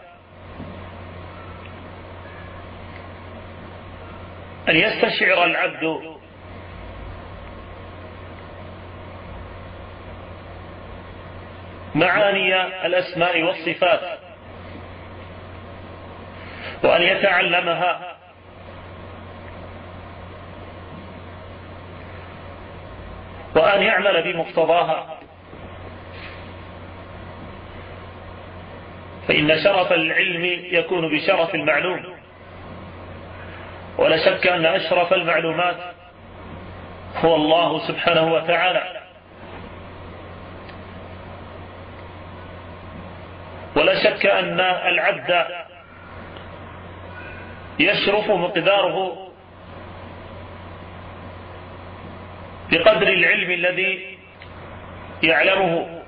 أن يستشعر العبد معاني الأسماء والصفات، وأن يتعلمها، وأن يعمل بمقتضاها. فإن شرف العلم يكون بشرف المعلوم، ولا شك أن أشرف المعلومات هو الله سبحانه وتعالى. ولا شك أن العبد يشرف مقداره بقدر العلم الذي يعلمه.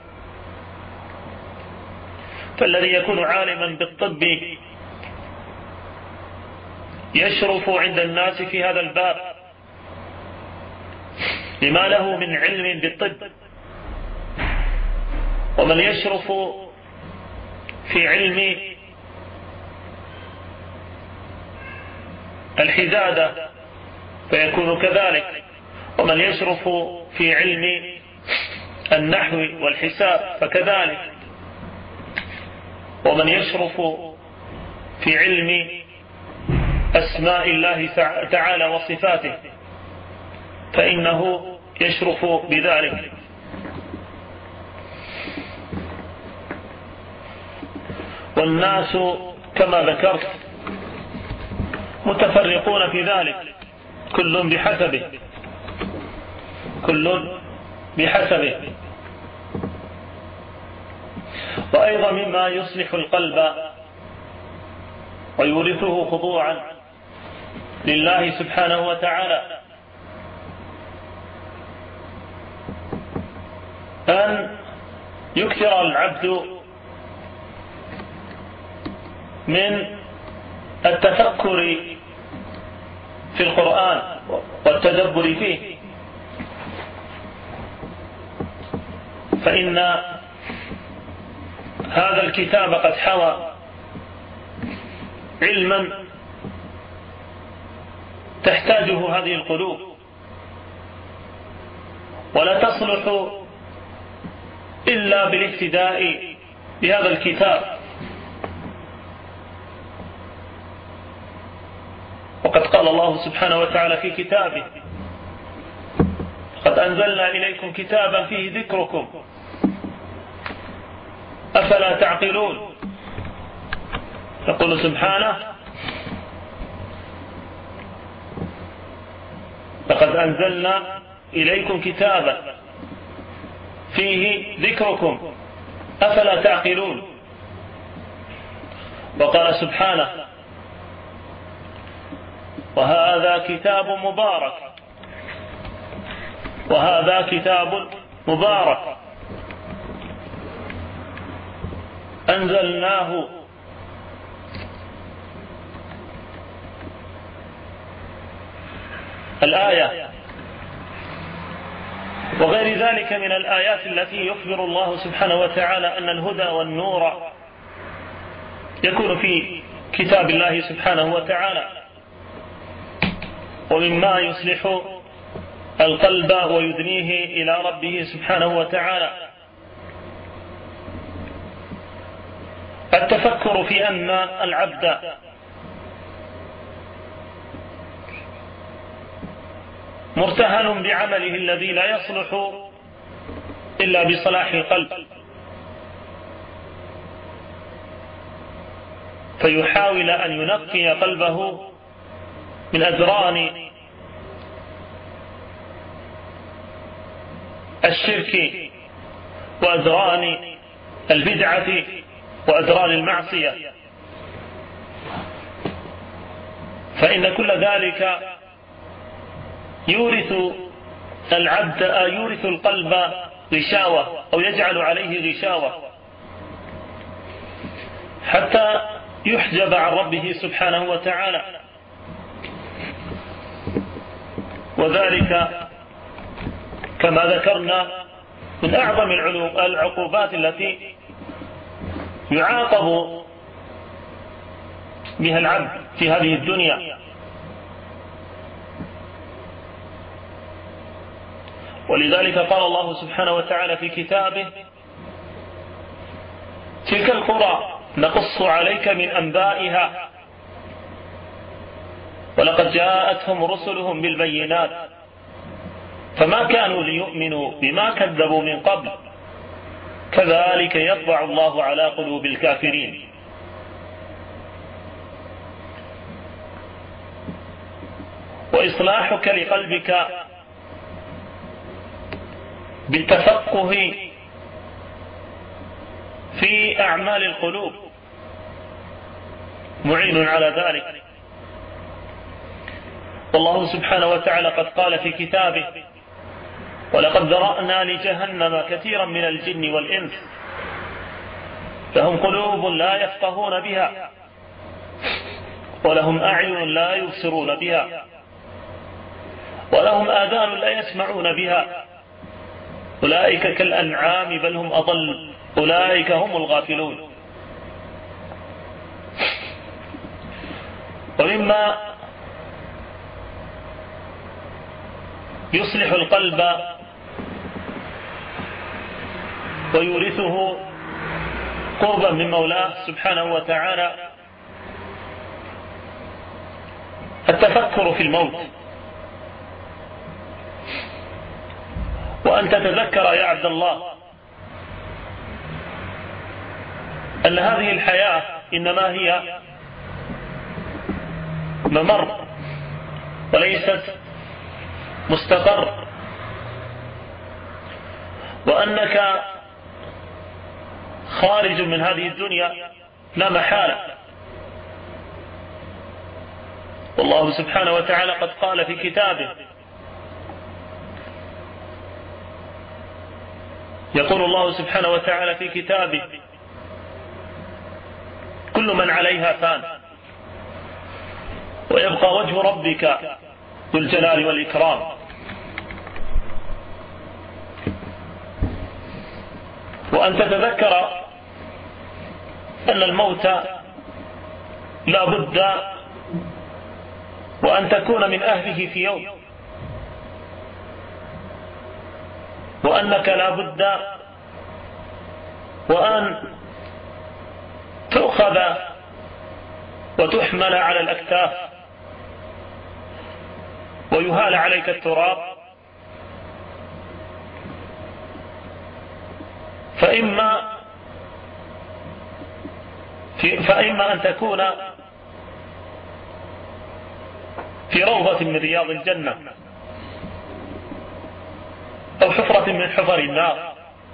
فالذي يكون عالما بالطب يشرف عند الناس في هذا الباب لما له من علم بالطب. ومن يشرف في علم الحدادة فيكون كذلك، ومن يشرف في علم النحو والحساب فكذلك، ومن يشرف في علم أسماء الله تعالى وصفاته فإنه يشرف بذلك. والناس كما ذكرت متفرقون في ذلك، كل بحسبه. وأيضا مما يصلح القلب ويورثه خضوعا لله سبحانه وتعالى أن يكثر العبد من التفكر في القرآن والتدبر فيه، فإن هذا الكتاب قد حوى علما تحتاجه هذه القلوب، ولا تصلح إلا بالاهتداء بهذا الكتاب. وقد قال الله سبحانه وتعالى في كتابه: قد أنزلنا إليكم كتابا فيه ذكركم أفلا تعقلون. يقول سبحانه: لقد أنزلنا إليكم كتابا فيه ذكركم أفلا تعقلون. وقال سبحانه: وهذا كتاب مبارك، وهذا كتاب مبارك أنزلناه الآية، وغير ذلك من الآيات التي يخبر الله سبحانه وتعالى أن الهدى والنور يكون في كتاب الله سبحانه وتعالى. ومما يصلح القلب ويدنيه إلى ربه سبحانه وتعالى التفكر في أن العبد مرتهن بعمله الذي لا يصلح إلا بصلاح القلب، فيحاول أن ينقي قلبه من أدران الشرك وأدران البدعة وأدران المعصية، فإن كل ذلك يورث العبد يورث القلب غشاوة أو يجعل عليه غشاوة حتى يحجب عن ربه سبحانه وتعالى. وذلك كما ذكرنا من أعظم العقوبات التي يعاقب بها العبد في هذه الدنيا. ولذلك قال الله سبحانه وتعالى في كتابه: تلك القرى نقص عليك من أنبائها ولقد جاءتهم رسلهم بالبينات فما كانوا ليؤمنوا بما كذبوا من قبل كذلك يطبع الله على قلوب الكافرين. وإصلاحك لقلبك بالتفقه في أعمال القلوب معين على ذلك. والله سبحانه وتعالى قد قال في كتابه: ولقد ذرأنا لجهنم كثيرا من الجن والإنس لهم قلوب لا يفقهون بها ولهم أعين لا يبصرون بها ولهم آذان لا يسمعون بها أولئك كالأنعام بل هم أضل أولئك هم الغافلون. ومما يصلح القلب ويورثه قربا من مولاه سبحانه وتعالى التفكر في الموت، وأن تتذكر يا عبد الله أن هذه الحياة إنما هي ممر وليست مستقر، وأنك خارج من هذه الدنيا لا محالة. والله سبحانه وتعالى قد قال في كتابه: يقول الله سبحانه وتعالى في كتابه: كل من عليها فان ويبقى وجه ربك ذو الجلال والإكرام. وأن تتذكر أن الموت لا بد وأن تكون من أهله في يوم، وأنك لا بد وأن تؤخذ وتحمل على الأكتاف ويهال عليك التراب، فإما أن تكون في روضة من رياض الجنة أو حفرة من حفر النار.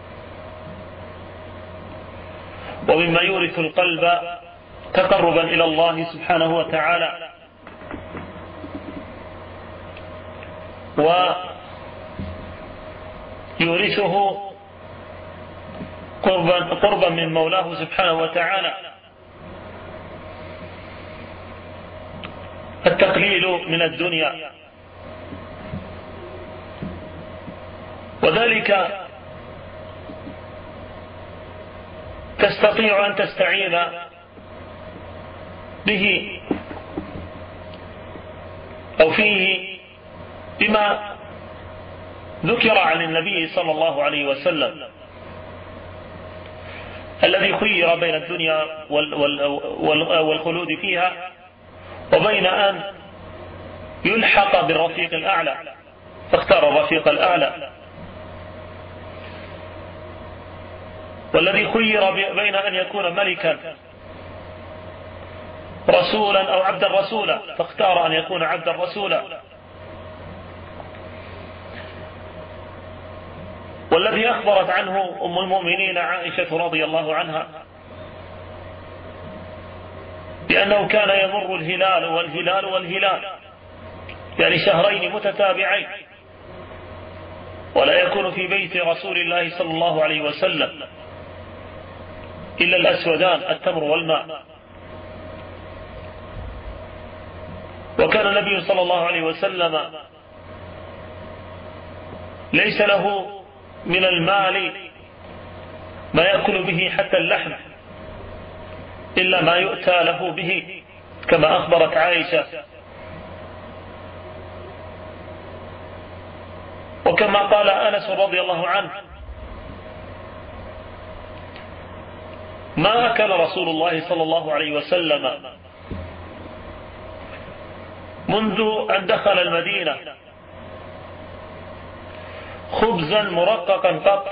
ومما يورث القلب تقربا إلى الله سبحانه وتعالى ويورثه قربا من مولاه سبحانه وتعالى التقليل من الدنيا، وذلك تستطيع أن تستعين به أو فيه بما ذكر عن النبي صلى الله عليه وسلم الذي خير بين الدنيا والخلود فيها وبين أن يلحق بالرفيق الأعلى، فاختار الرفيق الأعلى. والذي خير بين أن يكون ملكا رسولا أو عبدا رسولا، فاختار أن يكون عبدا رسولا. والذي أخبرت عنه أم المؤمنين عائشة رضي الله عنها بأنه كان يمر الهلال والهلال يعني شهرين متتابعين ولا يكون في بيت رسول الله صلى الله عليه وسلم إلا الأسودان التمر والماء. وكان النبي صلى الله عليه وسلم ليس له من المال ما يأكل به حتى اللحم إلا ما يؤتى له به، كما أخبرت عائشة. وكما قال أنس رضي الله عنه: ما أكل رسول الله صلى الله عليه وسلم منذ أن دخل المدينة خبزا مرققا قط.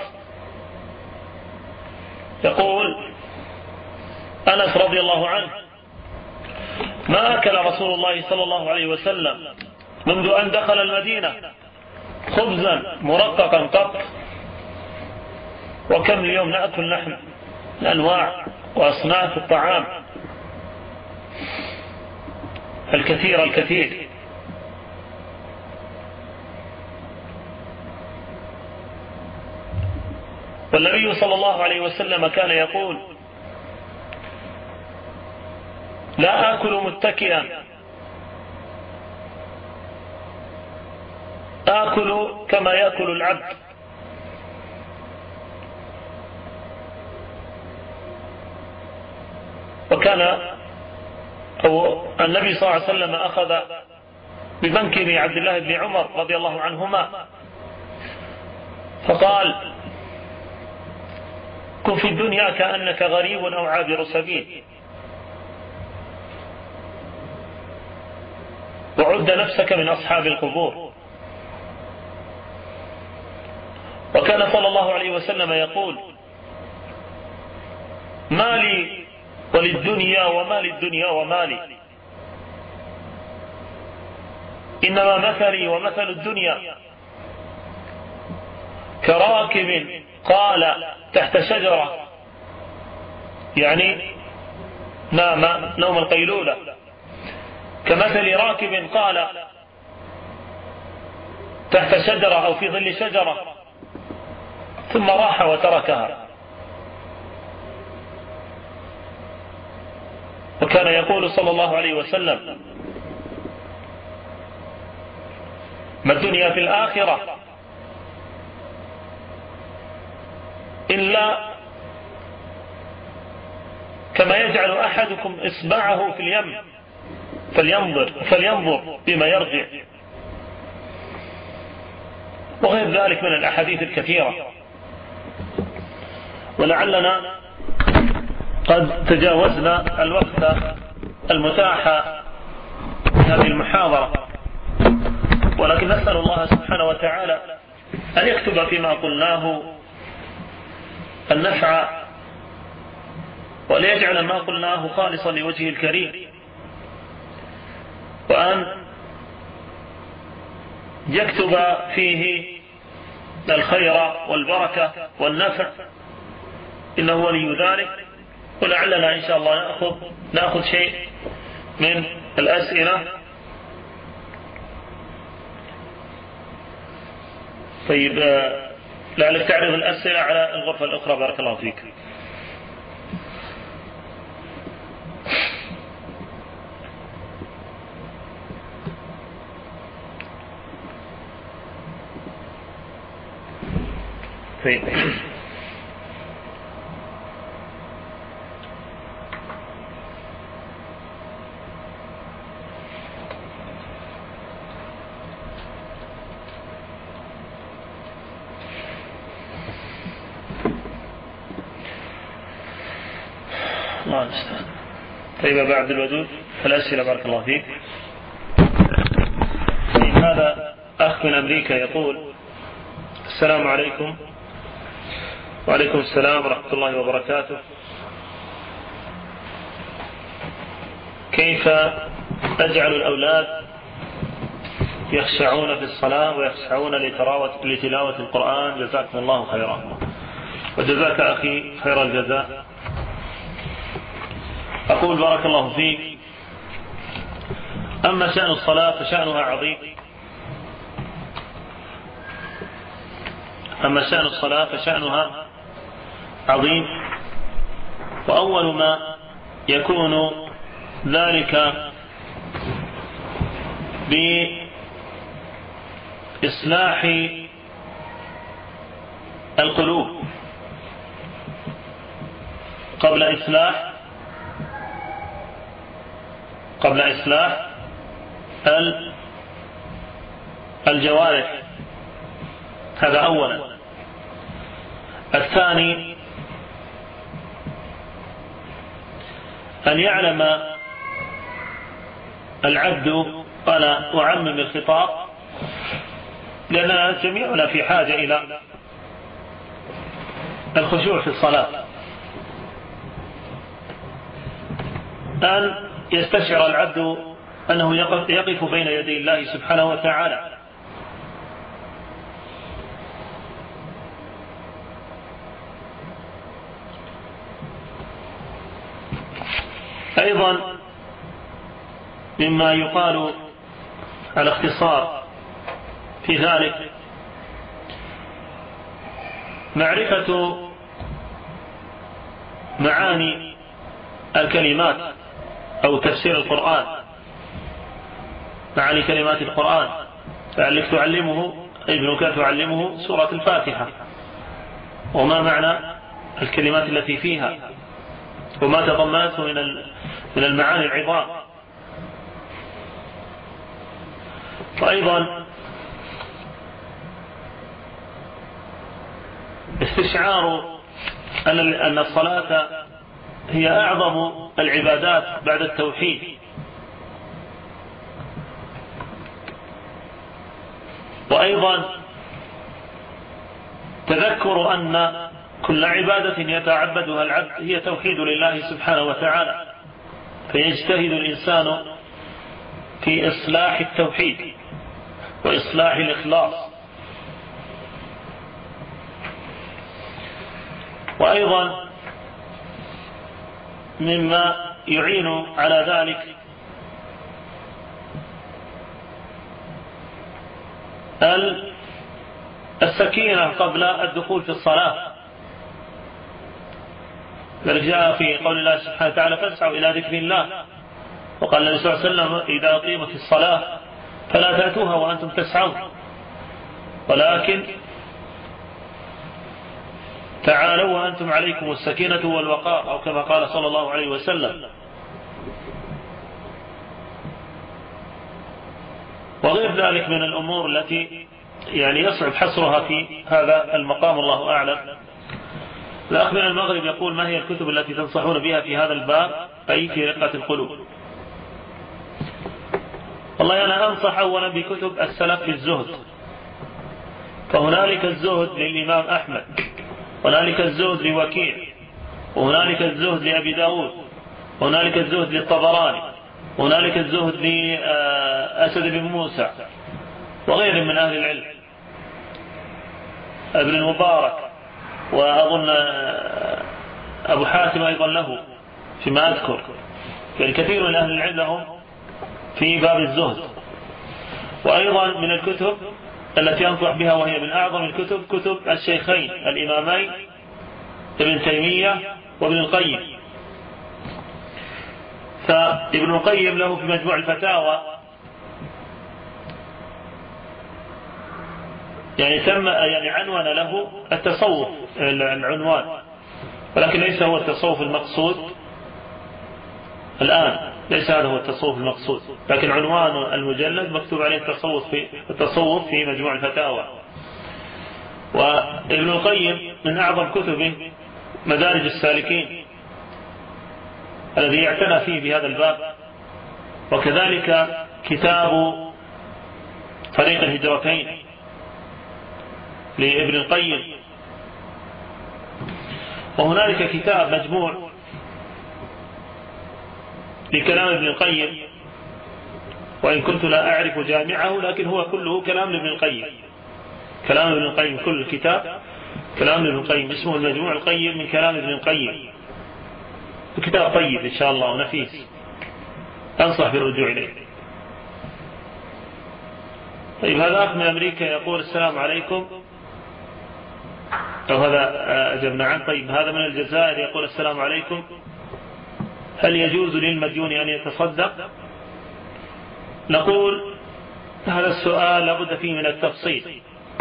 يقول أنس رضي الله عنه: ما أكل رسول الله صلى الله عليه وسلم منذ أن دخل المدينة خبزا مرققا قط. وكم اليوم نأكل نحن الأنواع وأصناف الطعام الكثير. والنبي صلى الله عليه وسلم كان يقول: لا آكل متكئا، آكل كما يأكل العبد. وكان النبي صلى الله عليه وسلم أخذ بمنكب عبد الله بن عمر رضي الله عنهما فقال: كن في الدنيا كأنك غريب أو عابر سبيل، وعد نفسك من أصحاب القبور. وكان صلى الله عليه وسلم يقول: ما لي وللدنيا وما للدنيا وما لي، إنما مثلي ومثل الدنيا كراكب قال تحت شجرة، يعني نام نوم القيلولة، كمثل راكب قال تحت شجرة أو في ظل شجرة ثم راح وتركها. وكان يقول صلى الله عليه وسلم: ما الدنيا في الآخرة إلا كما يجعل أحدكم إصبعه في اليم فلينظر بما يرجع، وغير ذلك من الأحاديث الكثيرة. ولعلنا قد تجاوزنا الوقت المتاح في هذه المحاضرة، ولكن نسأل الله سبحانه وتعالى أن يكتب فيما قلناه النفع، وليجعل ما قلناه خالصا لوجهه الكريم، وأن يكتب فيه الخير والبركة والنفع، إنه ولي ذلك. ولعلنا إن شاء الله نأخذ شيء من الأسئلة. طيب، لعلك تعرض الأسئلة على الغرفة الأخرى. بارك الله فيك. طيب، الله المستعان. طيب، بعد الوجود الأسئلة. بارك الله فيك. هذا أخ من أمريكا يقول: السلام عليكم. وعليكم السلام ورحمة الله وبركاته. كيف أجعل الأولاد يخشعون في الصلاة ويخشعون لتلاوة القرآن؟ جزاكم الله خيرا. وجزاك أخي خير الجزاء. أقول: بارك الله فيك. أما شأن الصلاة فشأنها عظيم. أما شأن الصلاة فشأنها عظيم. وأول ما يكون ذلك بإصلاح القلوب قبل إصلاح الجوارح. هذا أولا. الثاني أن يعلم العبد، أنا أعمم الخطاب لأننا جميعنا في حاجة إلى الخشوع في الصلاة، أن يستشعر العبد أنه يقف بين يدي الله سبحانه وتعالى. أيضا مما يقال على اختصار في ذلك معرفة معاني الكلمات أو تفسير القرآن، معاني كلمات القرآن. لعلك تعلمه، ابنك تعلمه سورة الفاتحة وما معنى الكلمات التي فيها وما تضمنته من المعاني العظام. وأيضا استشعار أن الصلاة هي أعظم العبادات بعد التوحيد، وأيضا تذكر أن كل عبادة يتعبدها العبد هي توحيد لله سبحانه وتعالى، فيجتهد الإنسان في إصلاح التوحيد وإصلاح الإخلاص. وأيضا مما يعين على ذلك السكينة قبل الدخول في الصلاة. بل جاء في قول الله سبحانه وتعالى: فاسعوا إلى ذكر الله. وقال النبي صلى الله عليه وسلم: إذا أقيمت الصلاة فلا تأتوها وأنتم تسعون، ولكن تعالوا وأنتم عليكم السكينة والوقار، أو كما قال صلى الله عليه وسلم. وغير ذلك من الأمور التي يصعب حصرها في هذا المقام، الله أعلم. الأخ من المغرب يقول: ما هي الكتب التي تنصحون بها في هذا الباب، أي في رقة القلوب؟ والله أنا أنصح أولا بكتب السلف في الزهد، فهنالك الزهد للإمام أحمد، هنالك الزهد لوكيع، وهنالك الزهد لأبي داود، وهنالك الزهد للطبراني، وهنالك الزهد لأسد بن موسى وغيرهم من أهل العلم. ابن المبارك، وأظن أبو حاتم أيضا له فيما أذكر، يعني كثير من أهل العلم لهم في باب الزهد. وأيضا من الكتب التي أنصح بها وهي من أعظم الكتب كتب الشيخين الإمامين ابن تيمية وابن القيم. فابن القيم له في مجموع الفتاوى يعني عنوان له التصوف العنوان، ولكن ليس هو التصوف المقصود الآن، ليس هذا هو التصوف المقصود، لكن عنوان المجلد مكتوب عليه التصوف في مجموع الفتاوى. وابن القيم من أعظم كتبه مدارج السالكين الذي اعتنى فيه بهذا الباب، وكذلك كتاب طريق الهجرتين لابن القيم. وهنالك كتاب مجموع لكلام ابن القيم، وإن كنت لا أعرف جامعه، لكن هو كله كلام ابن القيم، كلام ابن القيم، كل الكتاب كلام ابن القيم، اسمه المجموع القيم من كلام ابن القيم. كتاب طيب إن شاء الله ونفيس، أنصح بالرجوع إليه. طيب، هذا أخ من أمريكا يقول السلام عليكم، أو هذا أجبنا عنه. طيب، هذا من الجزائر يقول السلام عليكم، هل يجوز للمديون أن يتصدق؟ نقول هذا السؤال لابد فيه من التفصيل.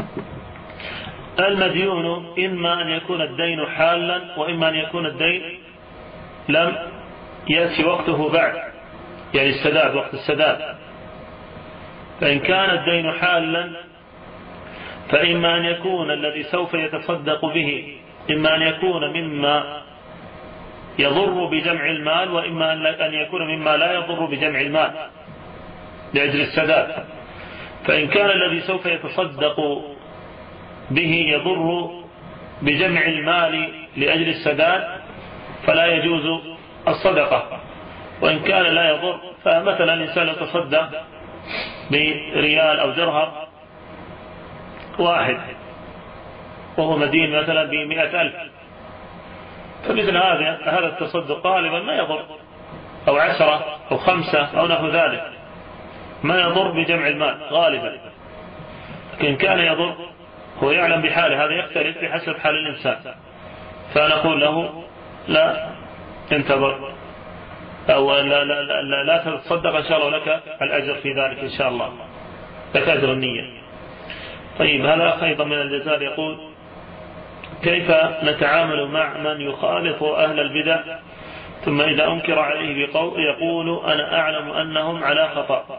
المديون إما أن يكون الدين حالا، وإما أن يكون الدين لم يأتي وقته بعد، يعني السداد، وقت السداد. فإن كان الدين حالا فإما أن يكون الذي سوف يتصدق به إما أن يكون مما يضر بجمع المال، وإما أن يكون مما لا يضر بجمع المال لأجل السداد. فإن كان الذي سوف يتصدق به يضر بجمع المال لأجل السداد فلا يجوز الصدقة. وإن كان لا يضر، فمثلا الإنسان يتصدق بريال أو درهم واحد وهو مدين مثلا ب100,000، فمثل هذا التصدق غالبا ما يضر، أو 10 أو 5 أو نحو ذلك، ما يضر بجمع المال غالبا. لكن كان يضر هو يعلم بحاله، هذا يختلف بحسب حال الإنسان، فنقول له لا انتظر، أو لا تتصدق إن شاء الله، لك الأجر في ذلك إن شاء الله، لك أجر النية. طيب، هذا أيضا من الجزائر يقول كيف نتعامل مع من يخالط أهل البدع ثم إذا أنكر عليه يقول أنا أعلم أنهم على خطأ،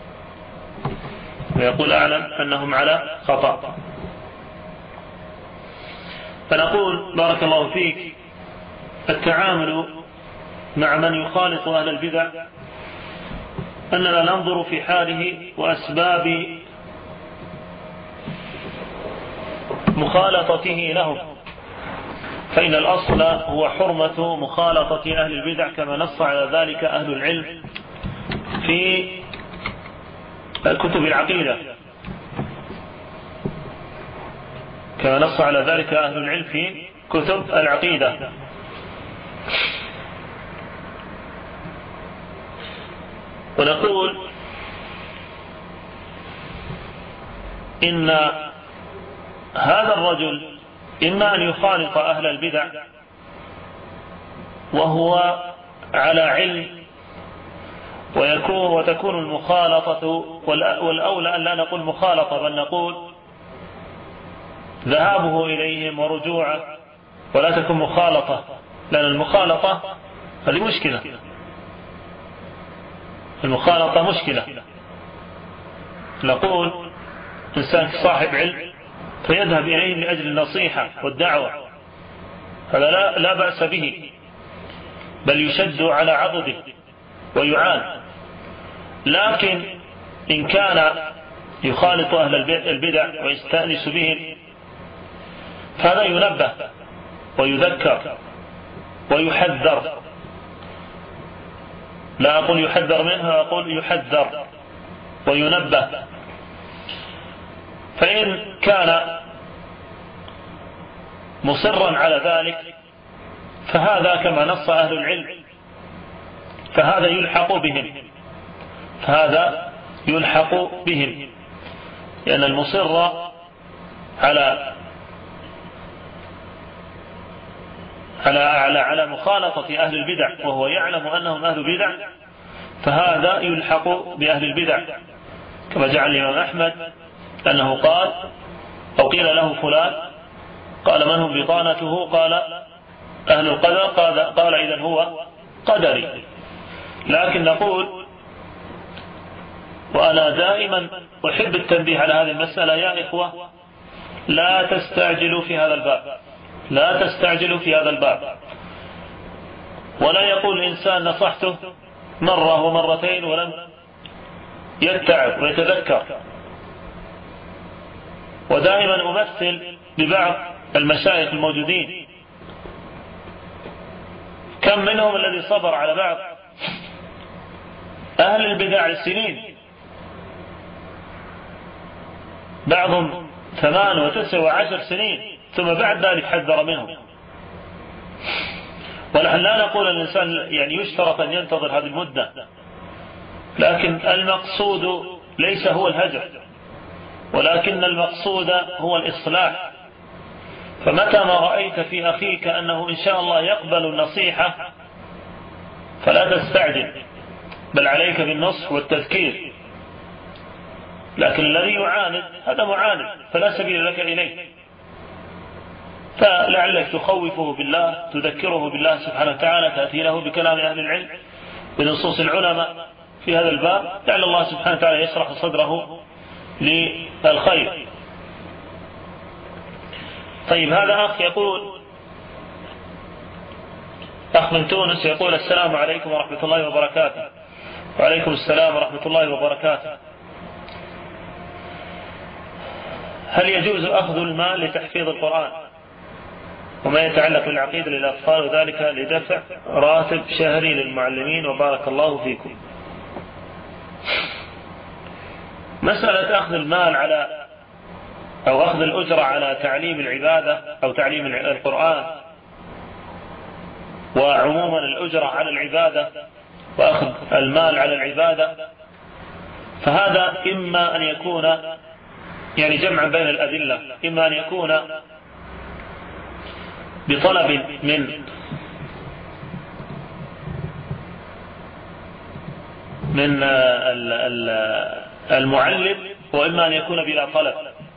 ويقول أعلم أنهم على خطأ. فنقول بارك الله فيك، التعامل مع من يخالط أهل البدع أننا ننظر في حاله وأسباب مخالطته لهم، فإن الأصل هو حرمة مخالطة أهل البدع كما نص على ذلك أهل العلم في كتب العقيدة، كما نص على ذلك أهل العلم في كتب العقيدة. ونقول إن هذا الرجل إما أن يخالط أهل البدع وهو على علم وتكون المخالطة، والأولى أن لا نقول مخالطة بل نقول ذهابه إليهم ورجوعه، ولا تكون مخالطة، لأن المخالطة هذه مشكلة، المخالطة مشكلة. نقول إنسان صاحب علم فيذهب إليهم لأجل النصيحة والدعوة، هذا لا بأس به، بل يشد على عضده ويعان. لكن إن كان يخالط أهل البدع ويستأنس بهم فهذا ينبه ويذكر ويحذر، لا أقول يحذر منه، أقول يحذر وينبه. فإن كان مصرا على ذلك فهذا كما نص أهل العلم فهذا يلحق بهم لأن المصر على مخالطة أهل البدع وهو يعلم أنهم أهل بدع فهذا يلحق بأهل البدع، كما جعل الإمام أحمد أنه قال أو قيل له فلان قال من هم بطانته؟ قال أهل القدر، قال إذن هو قدري. لكن نقول وأنا دائما أحب التنبيه على هذه المسألة يا إخوة لا تستعجلوا في هذا الباب ولا يقول الإنسان نصحته مرة ومرتين ولم يتعب ويتذكر. ودائما أمثل ببعض المشايخ الموجودين كم منهم الذي صبر على بعض أهل البدع السنين، بعضهم 8 و9 و10 سنين ثم بعد ذلك حذر منهم. ونحن لا نقول الإنسان يعني يشترط أن ينتظر هذه المدة، لكن المقصود ليس هو الهجر ولكن المقصود هو الإصلاح. فمتى ما رأيت في أخيك أنه إن شاء الله يقبل النصيحة فلا تستعجل، بل عليك بالنصح والتذكير. لكن الذي يعاند هذا معاند فلا سبيل لك إليه، فلعلك تخوفه بالله، تذكره بالله سبحانه وتعالى، تأتي له بكلام أهل العلم بنصوص العلماء في هذا الباب، لعل الله سبحانه وتعالى يشرح صدره للخير. طيب هذا أخ يقول، أخ من تونس يقول السلام عليكم ورحمة الله وبركاته. وعليكم السلام ورحمة الله وبركاته. هل يجوز أخذ المال لتحفيظ القرآن وما يتعلق بالعقيدة للأطفال وذلك لدفع راتب شهري للمعلمين وبارك الله فيكم؟ مسألة أخذ المال على أو أخذ الأجرة على تعليم العبادة أو تعليم القرآن وعموما الأجرة على العبادة وأخذ المال على العبادة، فهذا إما أن يكون يعني جمعا بين الأدلة، إما أن يكون بطلب من المعلم، وإما أن يكون بلا طلب،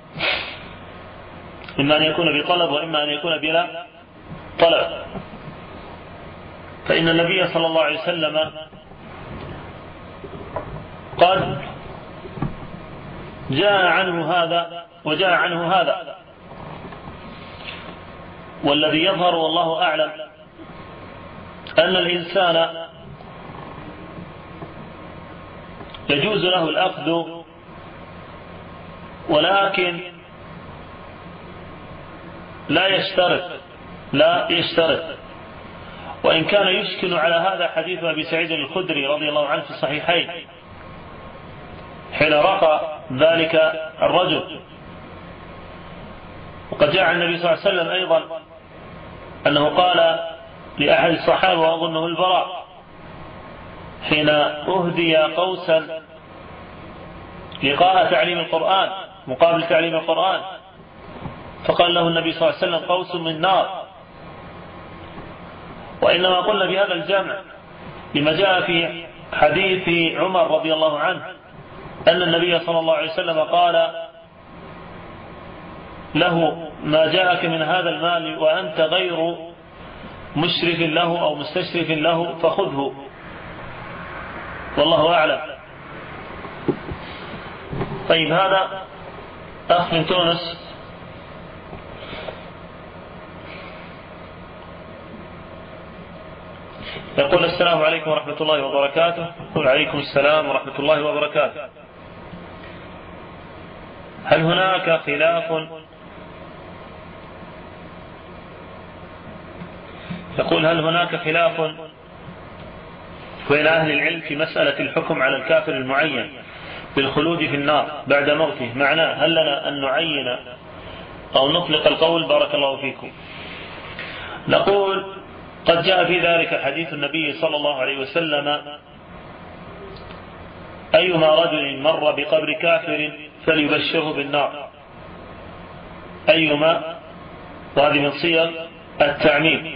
إما أن يكون بطلب وإما أن يكون بلا طلب. فإن النبي صلى الله عليه وسلم قال جاء عنه هذا وجاء عنه هذا، والذي يظهر والله أعلم أن الإنسان يجوز له الأخذ، ولكن لا يشترط. وإن كان يشكل على هذا حديث أبي سعيد الخدري رضي الله عنه في الصحيحين حين رقى ذلك الرجل. وقد جاء عن النبي صلى الله عليه وسلم أيضا أنه قال لأحد الصحابة وأظنه البراء حين أهدي قوسا لقاء تعليم القرآن مقابل تعليم القرآن، فقال له النبي صلى الله عليه وسلم قوس من نار. وإنما قلنا بهذا الجمع لما جاء في حديث عمر رضي الله عنه أن النبي صلى الله عليه وسلم قال له ما جاءك من هذا المال وأنت غير مشرف له أو مستشرف له فخذه، والله أعلم. طيب هذا أخ من تونس يقول السلام عليكم ورحمة الله وبركاته. يقول عليكم السلام ورحمة الله وبركاته. هل هناك خلاف بين أهل العلم في مسألة الحكم على الكافر المعين بالخلود في النار بعد موته؟ معناه هل لنا أن نعين أو نطلق القول بارك الله فيكم. نقول قد جاء في ذلك حديث النبي صلى الله عليه وسلم: أيما رجل مر بقبر كافر فليبشره بالنار. أيما، وهذه من صيغ التعميم،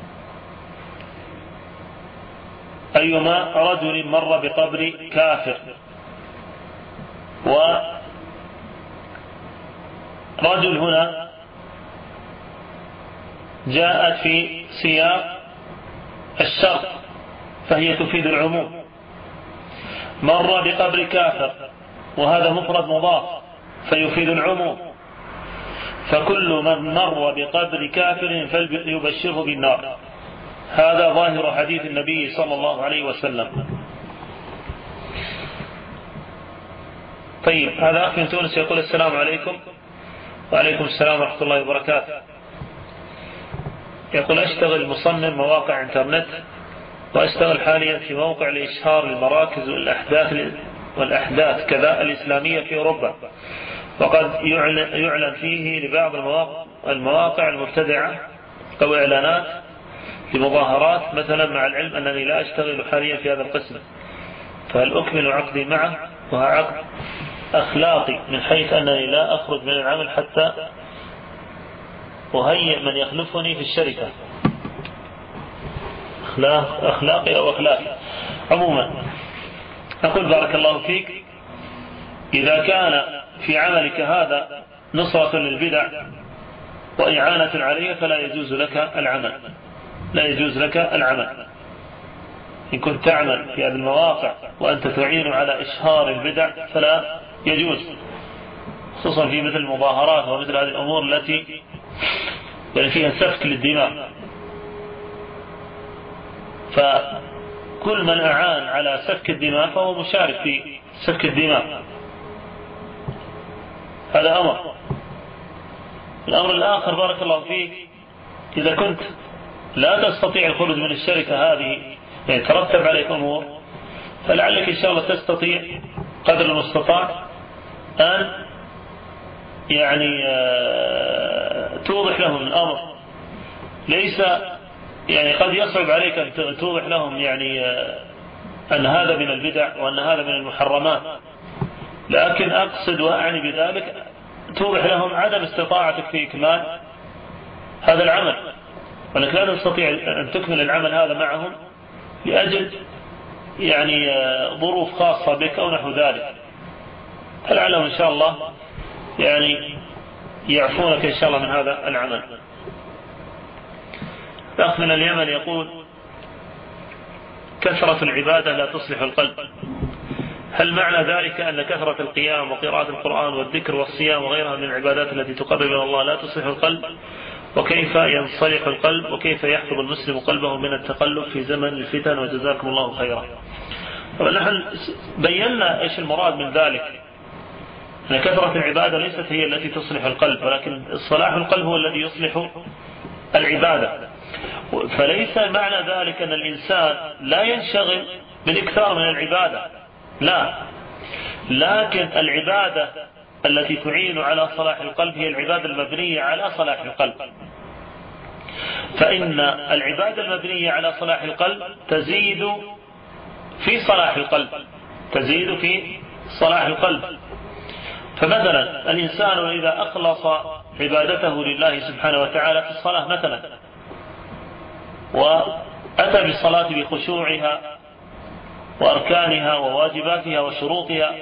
أيما رجل مر بقبر كافر. ورجل هنا جاءت في سياق الشرط، فهي تفيد العموم. مر بقبر كافر، وهذا مفرد مضاف فيفيد العموم، فكل من مر بقبر كافر فليبشره بالنار. هذا ظاهر حديث النبي صلى الله عليه وسلم. طيب، هذا أخ من تونس يقول: السلام عليكم. وعليكم السلام ورحمة الله وبركاته. يقول: أشتغل مصمم مواقع انترنت، وأشتغل حاليا في موقع لإشهار المراكز والأحداث كذا الإسلامية في أوروبا، وقد يعلن فيه لبعض المواقع المبتدعة أو إعلانات لمظاهرات مثلا، مع العلم أنني لا أشتغل حاليا في هذا القسم، فهل أكمل عقدي معه؟ وهو عقد أخلاقي من حيث أنني لا أخرج من العمل حتى أهيئ من يخلفني في الشركة. أخلاقي أو أخلاقي. عموما أقول بارك الله فيك: إذا كان في عملك هذا نصرة للبدع وإعانة عليها فلا يجوز لك العمل، لا يجوز لك العمل. إن كنت تعمل في هذه المواقع وأنت تعين على إشهار البدع فلا يجوز، خصوصا في مثل المظاهرات ومثل هذه الأمور التي يعني فيها سفك للدماء. فكل من أعان على سفك الدماء فهو مشارك في سفك الدماء. هذا أمر. الأمر الآخر بارك الله فيك: إذا كنت لا تستطيع الخروج من الشركة هذه، يعني ترتب عليك أمور، فلعلك إن شاء الله تستطيع قدر المستطاع أن يعني توضح لهم الأمر. ليس يعني قد يصعب عليك أن توضح لهم يعني أن هذا من البدع وأن هذا من المحرمات، لكن أقصد وأعني بذلك توضح لهم عدم استطاعتك في إكمال هذا العمل، ولكن لا تستطيع أن تكمل العمل هذا معهم لأجل يعني ظروف خاصة بك أو نحو ذلك. فلعلهم إن شاء الله يعني يعفونك إن شاء الله من هذا العمل. الأخ من اليمن يقول: كثرة العبادة لا تصلح القلب، هل معنى ذلك أن كثرة القيام وقراءة القرآن والذكر والصيام وغيرها من العبادات التي تقرب إلى الله لا تصلح القلب؟ وكيف ينصلح القلب؟ وكيف يحفظ المسلم قلبه من التقلب في زمن الفتن؟ وجزاكم الله خيرا. نحن بينا إيش المراد من ذلك، أن كثرة العبادة ليست هي التي تصلح القلب، ولكن صلاح القلب هو الذي يصلح العبادة. فليس معنى ذلك أن الإنسان لا ينشغل بالإكثار من العبادة، لا، لكن العبادة التي تعين على صلاح القلب هي العبادة المبنية على صلاح القلب. فإن العبادة المبنية على صلاح القلب تزيد في صلاح القلب، تزيد في صلاح القلب. فمثلا الإنسان إذا أخلص عبادته لله سبحانه وتعالى في الصلاة مثلا، وأتى بالصلاة بخشوعها وأركانها وواجباتها وشروطها،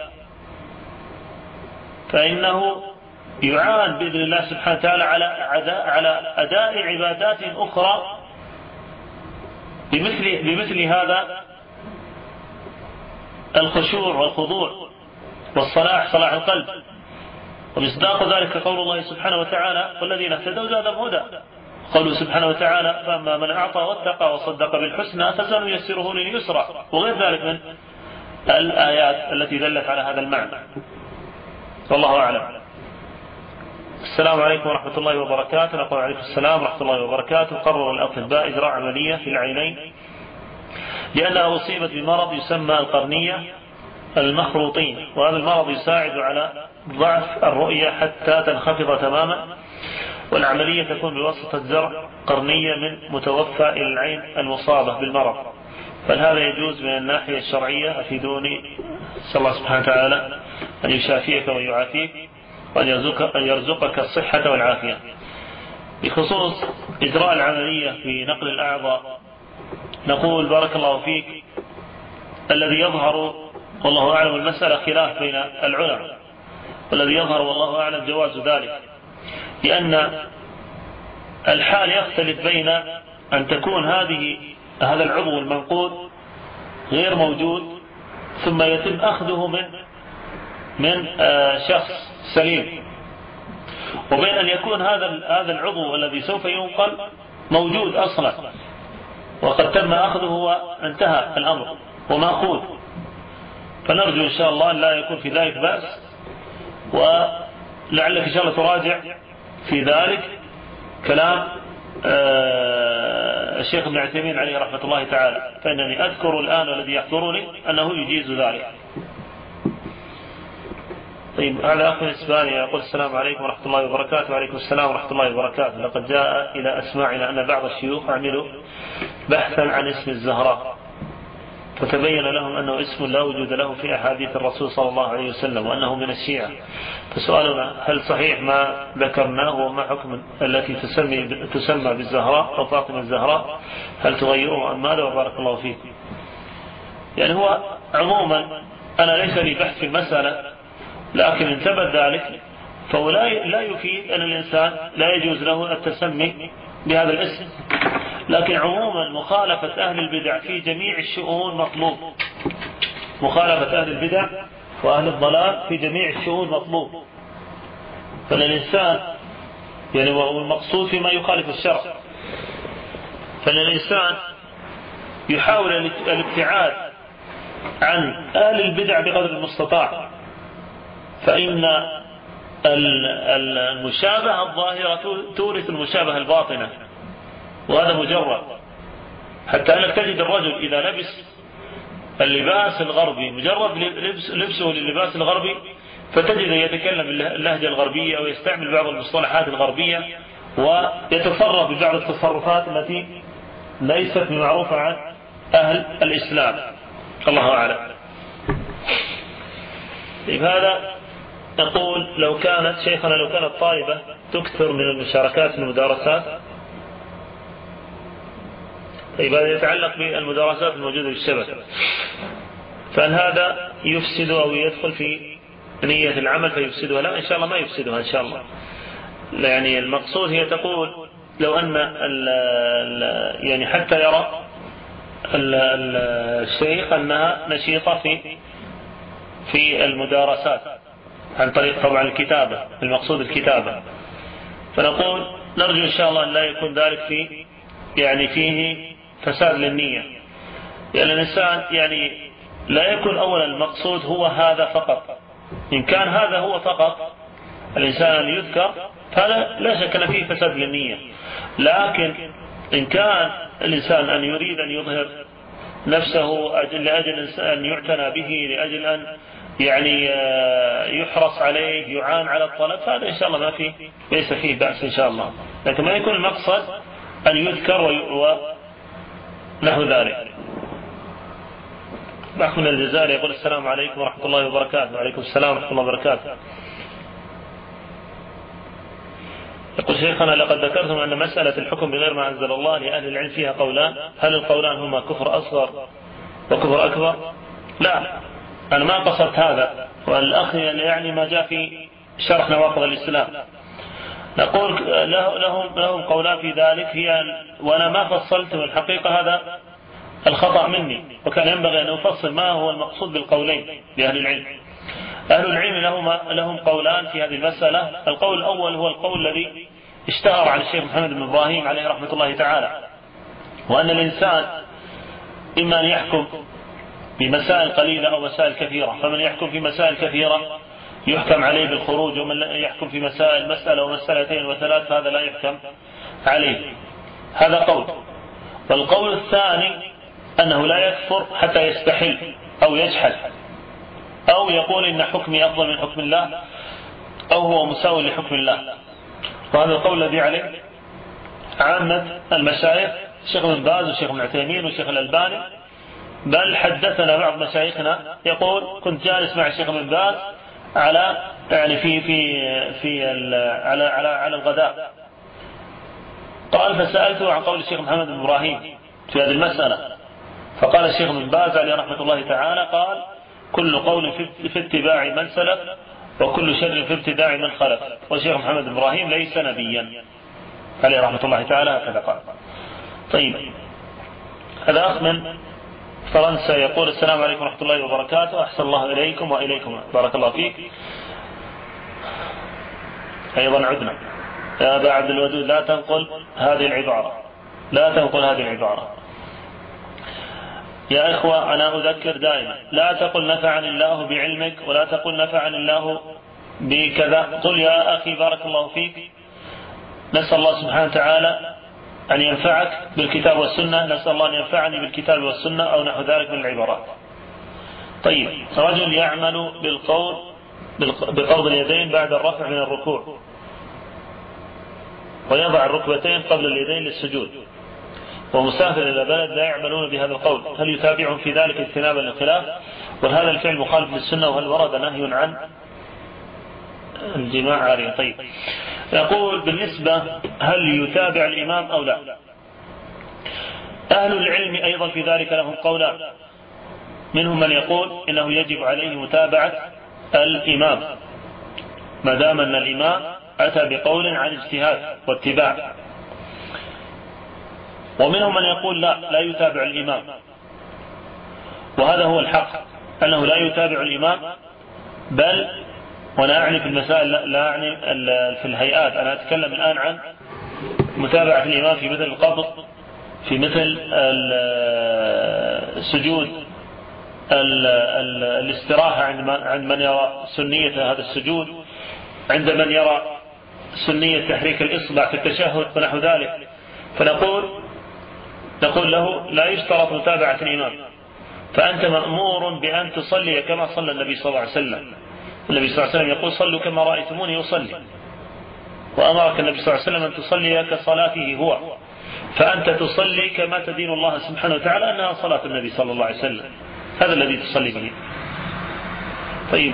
فإنه يعان بإذن الله سبحانه وتعالى على أداء عبادات أخرى بمثل هذا الخشوع والخضوع والصلاح، صلاح القلب. ومصداق ذلك قول الله سبحانه وتعالى: والذين اهتدوا زادهم هدى. قوله سبحانه وتعالى: فأما من أعطى واتقى وصدق بالحسنى فسنيسره لليسرى، وغير ذلك من الآيات التي دلت على هذا المعنى. والله أعلم. السلام عليكم ورحمة الله وبركاته. نقول عليكم السلام ورحمة الله وبركاته. قرر الأطباء إجراء عملية في العينين لأنها أصيبت بمرض يسمى القرنية المخروطين، وهذا المرض يساعد على ضعف الرؤية حتى تنخفض تماما، والعملية تكون بواسطة زرع قرنية من متوفى إلى العين المصابة بالمرض، فهذا يجوز من الناحية الشرعية. أفيدوني. أسأل الله سبحانه وتعالى أن يشافيك ويعافيك وأن يرزقك الصحة والعافية. بخصوص إجراء العملية في نقل الأعضاء، نقول بارك الله فيك الذي يظهر والله أعلم، المسألة خلاف بين العلماء، والذي يظهر والله أعلم جواز ذلك، لأن الحال يختلف بين أن تكون هذا العضو المنقود غير موجود ثم يتم أخذه من شخص سليم، وبين أن يكون هذا العضو الذي سوف ينقل موجود أصلا وقد تم أخذه وانتهى الأمر ومأخوذ. فنرجو إن شاء الله أن لا يكون في ذلك بأس، ولعلك إن شاء الله تراجع في ذلك كلام الشيخ ابن عثيمين عليه رحمة الله تعالى، فإنني أذكر الآن والذي يحضرني أنه يجيز ذلك. طيب، على أخي إسبانيا يقول السلام عليكم ورحمة الله وبركاته. وعليكم السلام ورحمة الله وبركاته. لقد جاء إلى أسماعنا أن بعض الشيوخ عملوا بحثا عن اسم الزهراء، فتبين لهم أنه اسم لا وجود له في أحاديث الرسول صلى الله عليه وسلم، وأنه من الشيعة. فسؤالنا: هل صحيح ما ذكرناه، وما حكم التي تسمى بالزهراء أو فاطمة الزهراء؟ هل تغيره أم ماذا؟ وبارك الله فيك. يعني هو عموما أنا ليس لي بحث في المسألة، لكن إن ثبت ذلك فهو لا يفيد أن الإنسان لا يجوز له التسمي بهذا الاسم، لكن عموما مخالفة أهل البدع في جميع الشؤون مطلوب. مخالفة أهل البدع وأهل الضلال في جميع الشؤون مطلوب. فالإنسان يعني والمقصود فيما يخالف الشرع، فالإنسان يحاول الابتعاد عن أهل البدع بقدر المستطاع، فإن المشابهة الظاهرة تورث المشابهة الباطنة، وهذا مجرد. حتى أنك تجد الرجل إذا لبس اللباس الغربي، مجرد لبسه للباس الغربي، فتجد يتكلم باللهجة الغربية ويستعمل بعض المصطلحات الغربية ويتصرف ببعض التصرفات التي ليست معروفة عن أهل الإسلام. الله أعلم. هذا نقول لو كانت طالبة تكثر من المشاركات في المدارسات. طيب، هذا يتعلق بالمدارسات الموجودة في الشبكة، فهل هذا يفسد أو يدخل في نية العمل فيفسدها؟ لا، إن شاء الله ما يفسدها إن شاء الله. يعني المقصود هي تقول لو أن يعني حتى يرى الشيخ أنها نشيطة في المدارسات عن طريق طبعا الكتابة، المقصود الكتابة، فنقول نرجو إن شاء الله أن لا يكون ذلك فيه فساد للنية. يعني الإنسان يعني لا يكون أولا المقصود هو هذا فقط. إن كان هذا هو فقط الإنسان أن يذكر، فهذا لا شك أن فيه فساد للنية. لكن إن كان الإنسان أن يريد أن يظهر نفسه لأجل أن يعتنى به، لأجل أن يعني يحرص عليه، يعان على الطلب، فهذا إن شاء الله ليس فيه بأس إن شاء الله. لكن ما يكون المقصد أن يذكر ونحو ذلك. أخ من الجزائر يقول السلام عليكم ورحمة الله وبركاته. وعليكم السلام ورحمة الله وبركاته. يقول شيخنا: لقد ذكرتم أن مسألة الحكم بغير ما أنزل الله لأهل العلم فيها قولان، هل القولان هما كفر أصغر وكفر أكبر؟ لا، أنا ما قصدت هذا، والأخ يعني ما جاء في شرح نواقض الإسلام. نقول لهم قولان في ذلك، وأنا ما فصلت، والحقيقة هذا الخطأ مني، وكان ينبغي أن أفصل ما هو المقصود بالقولين لأهل العلم. أهل العلم لهم قولان في هذه المسألة. القول الأول هو القول الذي اشتهر عن الشيخ محمد بن إبراهيم عليه رحمة الله تعالى، وأن الإنسان إما أن يحكم بمسائل قليلة أو مسائل كثيرة، فمن يحكم في مسائل كثيرة يحكم عليه بالخروج، ومن يحكم في مسألة ومسألتين وثلاث فهذا لا يحكم عليه. هذا قول. والقول الثاني أنه لا يكفر حتى يستحل أو يجحد، أو يقول إن حكمي أفضل من حكم الله، أو هو مساو لحكم الله. وهذا القول الذي عليه عامة المشايخ، الشيخ ابن باز والشيخ ابن عثيمين والشيخ الألباني. بل حدثنا بعض مشايخنا يقول كنت جالس مع الشيخ ابن باز على يعني في على الغداء، قال فسألته عن قول الشيخ محمد بن إبراهيم في هذه المسألة، فقال الشيخ ابن باز عليه رحمة الله تعالى قال كل قول في اتباع من سلف وكل شر في ابتداع من خلف، والشيخ محمد بن إبراهيم ليس نبيا عليه رحمة الله تعالى، هكذا قال. طيب، هذا أخ من فرنسا يقول السلام عليكم ورحمة الله وبركاته، أحسن الله إليكم وإليكم، بارك الله فيك. أيضا عدنا يا أبا عبد الودود لا تنقل هذه العبارة، لا تنقل هذه العبارة يا إخوة. أنا أذكر دائما لا تقل نفعني الله بعلمك، ولا تقل نفعني الله بكذا، قل يا أخي بارك الله فيك نسأل الله سبحانه وتعالى أن ينفعك بالكتاب والسنة، نسأل الله أن ينفعني بالكتاب والسنة، أو نحو ذلك من العبارات. طيب، رجل يعمل بقبض اليدين بعد الرفع من الركوع ويضع الركبتين قبل اليدين للسجود، ومسافر إلى بلد لا يعملون بهذا القول، هل يتابعهم في ذلك اجتنابا للخلاف؟ وهذا الفعل مخالف للسنة؟ وهل ورد نهي عن الجماع عارية؟ طيب، يقول بالنسبة هل يتابع الإمام أو لا؟ أهل العلم أيضا في ذلك لهم قولان، منهم من يقول إنه يجب عليه متابعة الإمام ما دام أن الإمام أتى بقول عن اجتهاد واتباع، ومنهم من يقول لا يتابع الإمام، وهذا هو الحق أنه لا يتابع الإمام، بل وأنا أعني في المسائل لا أعني في الهيئات، أنا أتكلم الآن عن متابعة الإمام في مثل القبض، في مثل السجود، الاستراحة عند من يرى سنية هذا السجود، عند من يرى سنية تحريك الإصبع في التشهد ونحو ذلك. فنقول له لا يشترط متابعة الإمام، فأنت مأمور بأن تصلي كما صلى النبي صلى الله عليه وسلم. النبي صلى الله عليه وسلم يقول صلوا كما رأيتموني أصلي، وأمرك النبي صلى الله عليه وسلم أن تصلي كصلاته هو، فأنت تصلي كما تدين الله سبحانه وتعالى أنها صلاة النبي صلى الله عليه وسلم، هذا الذي تصلي به. طيب،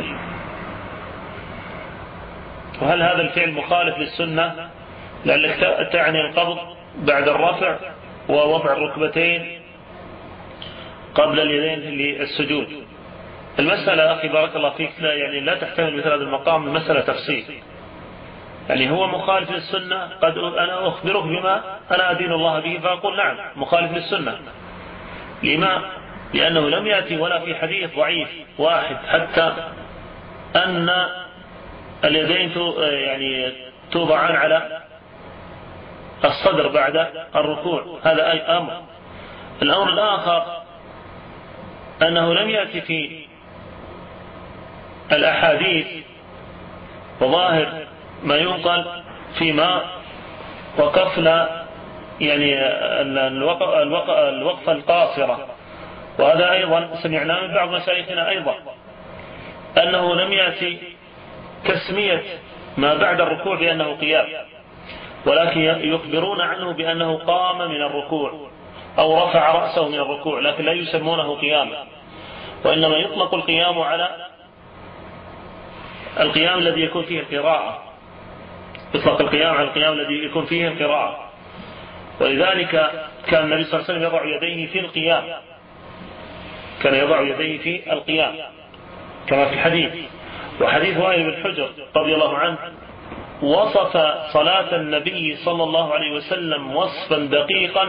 وهل هذا الفعل مخالف للسنة؟ لأنك تعني القبض بعد الرفع ووضع الركبتين قبل اليدين للسجود. المسألة أخي بارك الله فيك لا تحتمل مثل هذا المقام، المسألة تفصيل، يعني هو مخالف للسنة، قد أنا أخبرك بما أنا أدين الله به فأقول نعم مخالف للسنة. لما؟ لأنه لم يأتي ولا في حديث ضعيف واحد حتى أن اليدين يعني توضعان على الصدر بعد الركوع، هذا أي أمر. الأمر الآخر أنه لم يأتي في الأحاديث وظاهر ما ينقل فيما وقفنا يعني الوقفة القاصرة، وهذا أيضا سمعنا من بعض مشايخنا أيضا أنه لم يأتي تسمية ما بعد الركوع بأنه قيام، ولكن يخبرون عنه بأنه قام من الركوع أو رفع رأسه من الركوع، لكن لا يسمونه قياما، وإنما يطلق القيام على القيام الذي يكون فيه القراءة، يطلق القيام على القيام الذي يكون فيه القراءة. ولذلك كان النبي صلى الله عليه وسلم يضع يديه في القيام، كان يضع يديه في القيام كما في الحديث. وحديث وائل بن حجر رضي الله عنه وصف صلاة النبي صلى الله عليه وسلم وصفا دقيقا،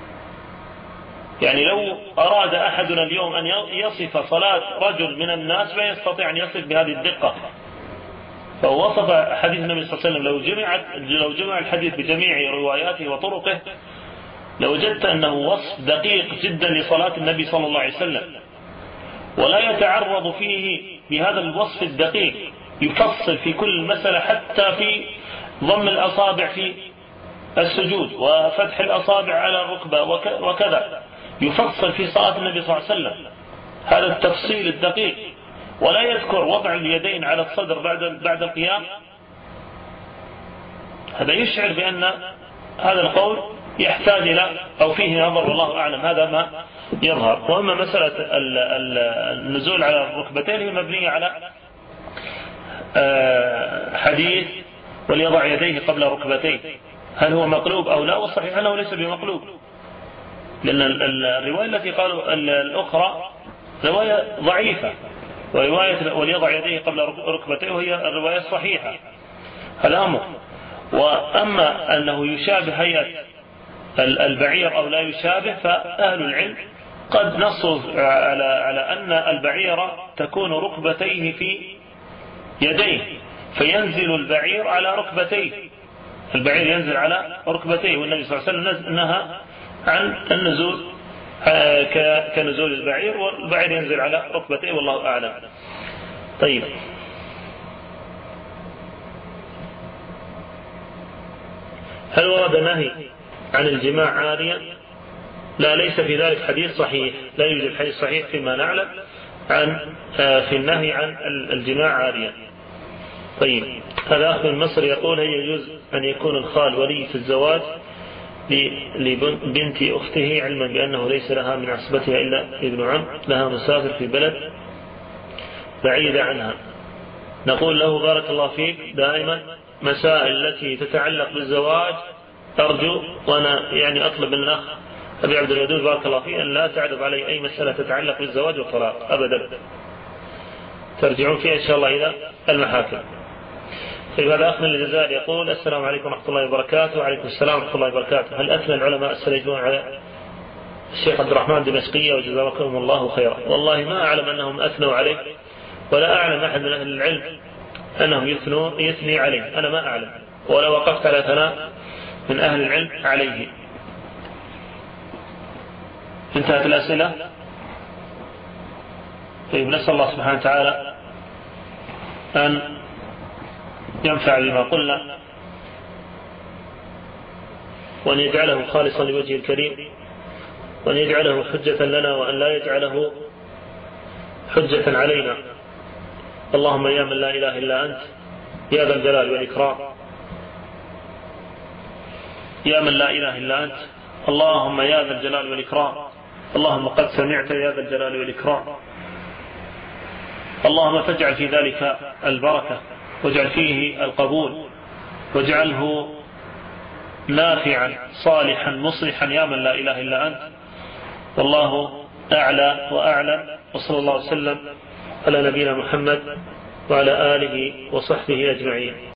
يعني لو أراد أحدنا اليوم أن يصف صلاة رجل من الناس لا يستطيع أن يصف بهذه الدقة. فهو وصف حديث النبي صلى الله عليه وسلم لو جمع الحديث بجميع رواياته وطرقه لوجدت أنه وصف دقيق جدا لصلاة النبي صلى الله عليه وسلم، ولا يتعرض فيه بهذا الوصف الدقيق، يفصل في كل مسألة حتى في ضم الأصابع في السجود وفتح الأصابع على الركبة وكذا، يفصل في صلاة النبي صلى الله عليه وسلم هذا التفصيل الدقيق، ولا يذكر وضع اليدين على الصدر بعد القيام هذا يشعر بأن هذا القول يحتاج إلى أو فيه نظر والله أعلم، هذا ما يظهر. وأما مسألة النزول على الركبتين هي مبنية على حديث وليضع يديه قبل ركبتيه، هل هو مقلوب أو لا؟ والصحيح أنه ليس بمقلوب، لأن الرواية التي قالوا الأخرى رواية ضعيفة، ورواية وليضع يديه قبل ركبتيه وهي الرواية الصحيحة. هذا أمر. وأما أنه يشابه هيئة البعير أو لا يشابه، فأهل العلم قد نصوا على أن البعير تكون ركبتيه في يديه، فينزل البعير على ركبتيه، البعير ينزل على ركبتيه، والنبي صلى الله عليه وسلم نهى عن النزول كنزول البعير، والبعير ينزل على ركبتيه والله أعلم. طيب، هل ورد نهي عن الجماع عاريا؟ لا، ليس في ذلك حديث صحيح، لا يوجد حديث صحيح فيما نعلم في النهي عن الجماع عاريا. طيب، هذا أخ من مصر يقول: هل يجوز أن يكون الخال ولي في الزواج لبنت أخته علما بأنه ليس لها من عصبتها إلا ابن عم لها مسافر في بلد بعيدة عنها؟ نقول له: بارك الله فيك، دائما مسائل التي تتعلق بالزواج أرجو وأنا يعني أطلب من الأخ أبي عبد الودود بارك الله فيه أن لا تعرض علي أي مسألة تتعلق بالزواج والطلاق أبدا، ترجعون فيها إن شاء الله إلى المحاكم. طيب، هذا أخ من الجزائر يقول: السلام عليكم ورحمة الله وبركاته. وعليكم السلام ورحمة الله وبركاته. هل أثنى العلماء السلفيون على الشيخ عبد الرحمن الدمشقي وجزاكم الله خيرا؟ والله ما أعلم أنهم أثنوا عليه، ولا أعلم أحد من أهل العلم أنهم يثني عليه، أنا ما أعلم ولا وقفت على ثناء من أهل العلم عليه. انتهت الأسئلة. طيب، نسأل الله سبحانه وتعالى أن ينفع بما قلنا، وأن يجعله خالصا لوجهه الكريم، وأن يجعله حجة لنا، وأن لا يجعله حجة علينا. اللهم يا من لا إله إلا أنت يا ذا الجلال والإكرام، يا من لا إله إلا أنت، اللهم يا ذا الجلال والإكرام، اللهم قد سمعت يا ذا الجلال والإكرام، اللهم فاجعل في ذلك البركة، واجعل فيه القبول، واجعله نافعا صالحا مصلحا يا من لا إله إلا أنت. والله أعلى وأعلم، وصلى الله وسلم على نبينا محمد وعلى آله وصحبه أجمعين.